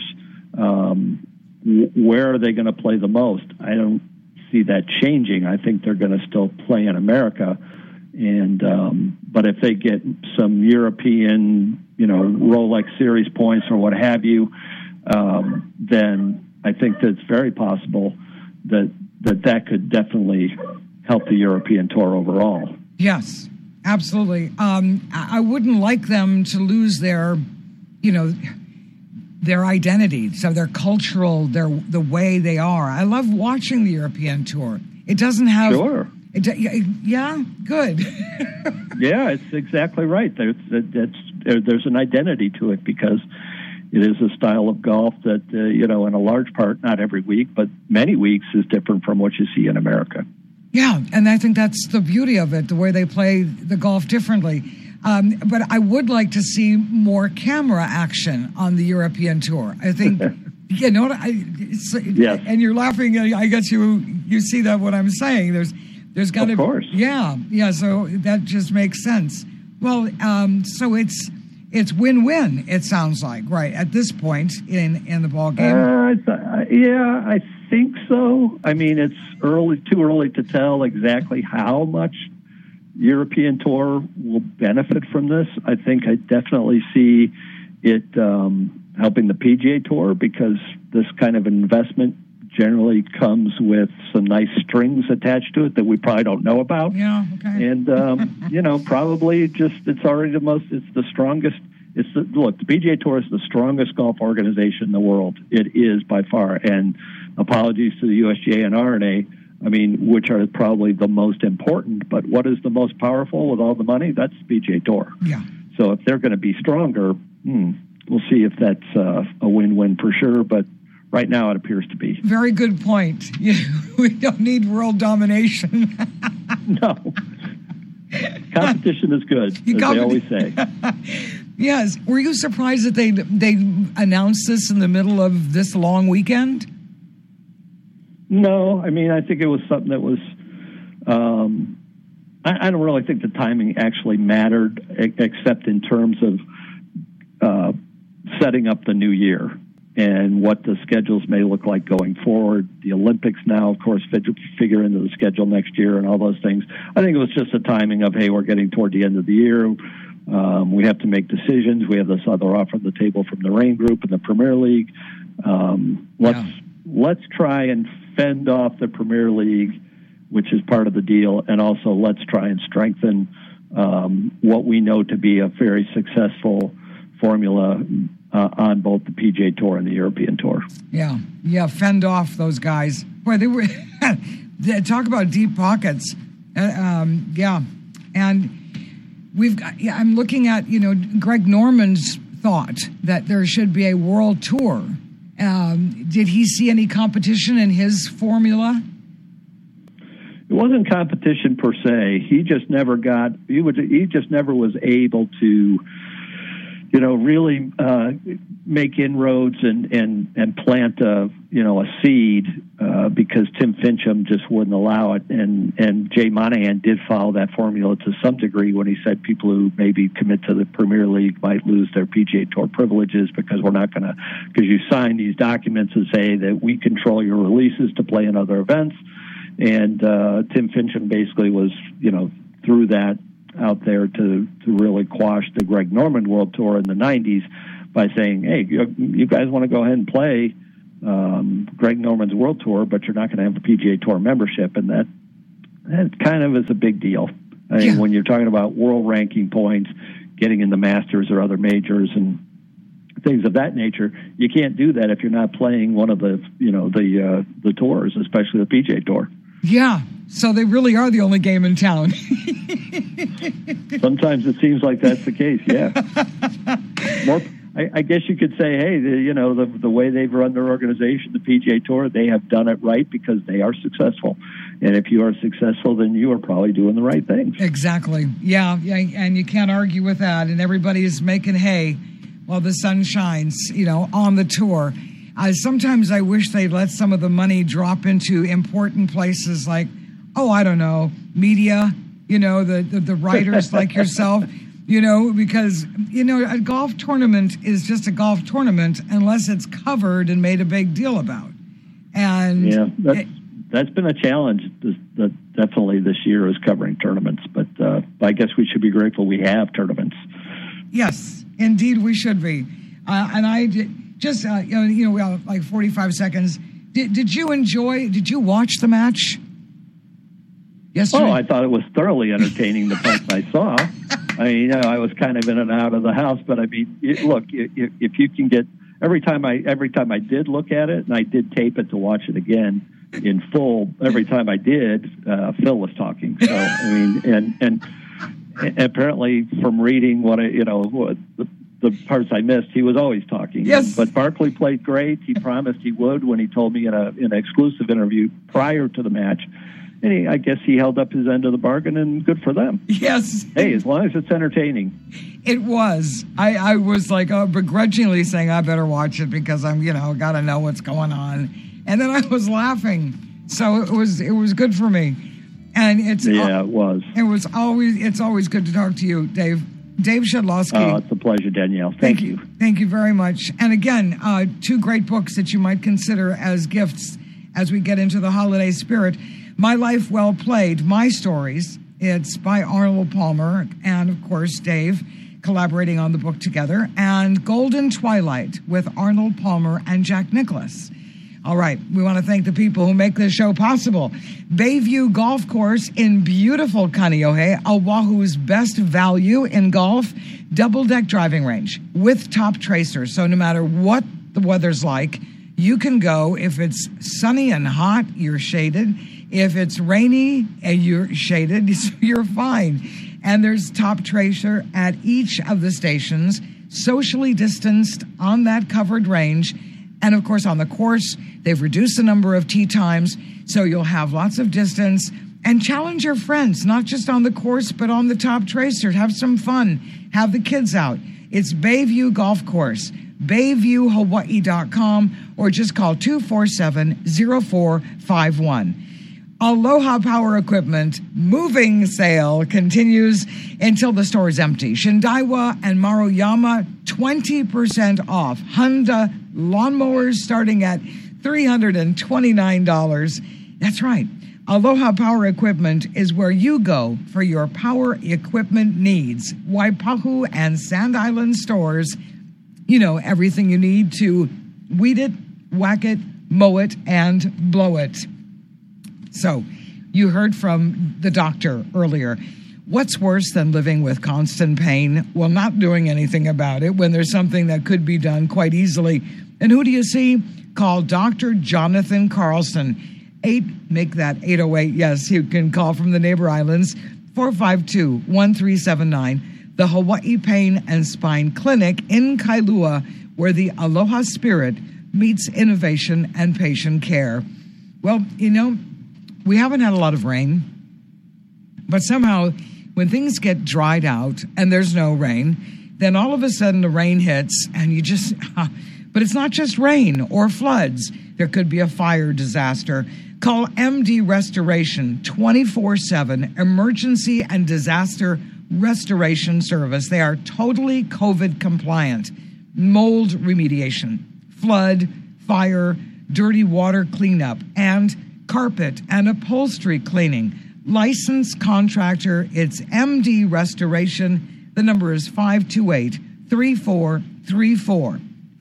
Where are they going to play the most? I don't see that changing. I think they're going to still play in America. And but if they get some European, Rolex Series points or what have you, then I think that it's very possible that could definitely help the European Tour overall. Yes, absolutely. I wouldn't like them to lose their identity, so their cultural, the way they are. I love watching the European Tour. It doesn't have... Sure. Yeah, good. Yeah, it's exactly right. There's an identity to it because it is a style of golf that, in a large part, not every week, but many weeks is different from what you see in America. Yeah, and I think that's the beauty of it, the way they play the golf differently. But I would like to see more camera action on the European Tour. I think, yes. And you're laughing. I guess you see that what I'm saying. There's got to, of course. Yeah. So that just makes sense. Well, so it's win-win. It sounds like, right, at this point in the ball game. Yeah, I think so. I mean, it's too early to tell exactly how much European Tour will benefit from this. I think I definitely see it helping the PGA Tour because this kind of investment generally comes with some nice strings attached to it that we probably don't know about. Yeah, okay. And, probably just it's the strongest. Look, the PGA Tour is the strongest golf organization in the world. It is by far. And apologies to the USGA and R&A, which are probably the most important. But what is the most powerful with all the money? That's the PGA Tour. Yeah. So if they're going to be stronger, we'll see if that's a win-win for sure. But right now it appears to be. Very good point. We don't need world domination. No. Competition is good, as they always say. Yes. Were you surprised that they announced this in the middle of this long weekend? No. I think it was something that was... I don't really think the timing actually mattered, except in terms of setting up the new year and what the schedules may look like going forward. The Olympics now, of course, figure into the schedule next year and all those things. I think it was just the timing of, hey, we're getting toward the end of the year. We have to make decisions. We have this other offer on the table from the Rain Group and the Premier League. Let's try and fend off the Premier League, which is part of the deal, and also let's try and strengthen what we know to be a very successful formula on both the PGA Tour and the European Tour. Yeah, fend off those guys. Boy, they were talk about deep pockets. And we've got. I'm looking at Greg Norman's thought that there should be a world tour. Did he see any competition in his formula? It wasn't competition per se. He just never was able to, really make inroads and plant a seed because Tim Fincham just wouldn't allow it. And Jay Monahan did follow that formula to some degree when he said people who maybe commit to the Premier League might lose their PGA Tour privileges because you sign these documents and say that we control your releases to play in other events. And Tim Fincham basically was, threw that out there to really quash the Greg Norman World Tour in the 90s by saying, hey, you guys want to go ahead and play Greg Norman's World Tour, but you're not going to have a PGA Tour membership. And that kind of is a big deal. When you're talking about world ranking points, getting in the Masters or other majors and things of that nature, you can't do that if you're not playing one of the tours, especially the PGA Tour. Yeah, so they really are the only game in town. Sometimes it seems like that's the case, yeah. I guess you could say, hey, the way they've run their organization, the PGA Tour, they have done it right because they are successful. And if you are successful, then you are probably doing the right things. Exactly. Yeah, and you can't argue with that. And everybody is making hay while the sun shines, on the tour. Sometimes I wish they'd let some of the money drop into important places like, I don't know, media, the writers like yourself. Because, a golf tournament is just a golf tournament unless it's covered and made a big deal about. And yeah, that's been a challenge. Definitely this year is covering tournaments. But I guess we should be grateful we have tournaments. Yes, indeed we should be. And I just, we have like 45 seconds. Did you watch the match yesterday? Oh, I thought it was thoroughly entertaining the parts I saw. I was kind of in and out of the house, but if you can get every time I did look at it, and I did tape it to watch it again in full. Every time I did, Phil was talking. So and apparently from reading the parts I missed, he was always talking. Yes. But Barkley played great. He promised he would when he told me in an exclusive interview prior to the match. And I guess he held up his end of the bargain, and good for them. Yes. Hey, as long as it's entertaining. It was. I was like begrudgingly saying I better watch it because I'm, got to know what's going on. And then I was laughing. So it was good for me. And it was. It's always good to talk to you, Dave. Dave Shedlowski. Oh, it's a pleasure, Danielle. Thank you. Thank you very much. And again, 2 great books that you might consider as gifts as we get into the holiday spirit. My Life Well Played, My Stories. It's by Arnold Palmer and, of course, Dave, collaborating on the book together. And Golden Twilight with Arnold Palmer and Jack Nicklaus. All right, we want to thank the people who make this show possible. Bayview Golf Course in beautiful Kaneohe, Oahu's best value in golf, double-deck driving range with top tracers. So no matter what the weather's like, you can go. If it's sunny and hot, you're shaded. If it's rainy and you're shaded, you're fine. And there's top tracer at each of the stations, socially distanced on that covered range. And, of course, on the course, they've reduced the number of tee times, so you'll have lots of distance. And challenge your friends, not just on the course, but on the top tracer. Have some fun. Have the kids out. It's Bayview Golf Course, BayviewHawaii.com, or just call 247-0451. Aloha Power Equipment moving sale continues until the store is empty. Shindaiwa and Maruyama, 20% off. Honda lawnmowers starting at $329. That's right. Aloha Power Equipment is where you go for your power equipment needs. Waipahu and Sand Island stores, everything you need to weed it, whack it, mow it, and blow it. So, you heard from the doctor earlier. What's worse than living with constant pain? Well, not doing anything about it when there's something that could be done quite easily. And who do you see? Call Dr. Jonathan Carlson. Make that 808. Yes, you can call from the neighbor islands. 452-1379. The Hawaii Pain and Spine Clinic in Kailua, where the Aloha spirit meets innovation and patient care. Well, we haven't had a lot of rain, but somehow when things get dried out and there's no rain, then all of a sudden the rain hits and you just, but it's not just rain or floods. There could be a fire disaster. Call MD Restoration, 24/7 emergency and disaster restoration service. They are totally COVID compliant. Mold remediation, flood, fire, dirty water cleanup, and carpet and upholstery cleaning. Licensed contractor, it's MD Restoration. The number is 528-3434.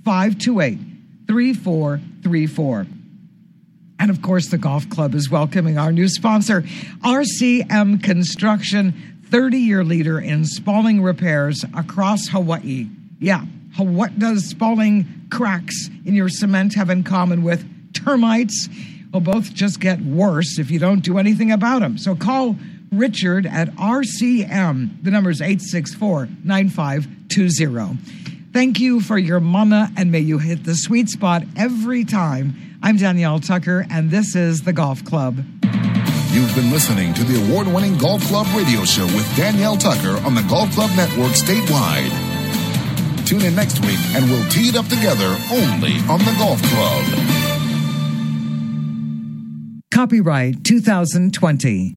528-3434. And, of course, the golf club is welcoming our new sponsor, RCM Construction, 30-year leader in spalling repairs across Hawaii. Yeah, what does spalling cracks in your cement have in common with termites? Well, both just get worse if you don't do anything about them. So call Richard at RCM. The number is 864-9520. Thank you for your mana, and may you hit the sweet spot every time. I'm Danielle Tucker, and this is The Golf Club. You've been listening to the award-winning Golf Club radio show with Danielle Tucker on the Golf Club Network statewide. Tune in next week, and we'll tee it up together only on the Golf Club. Copyright 2020.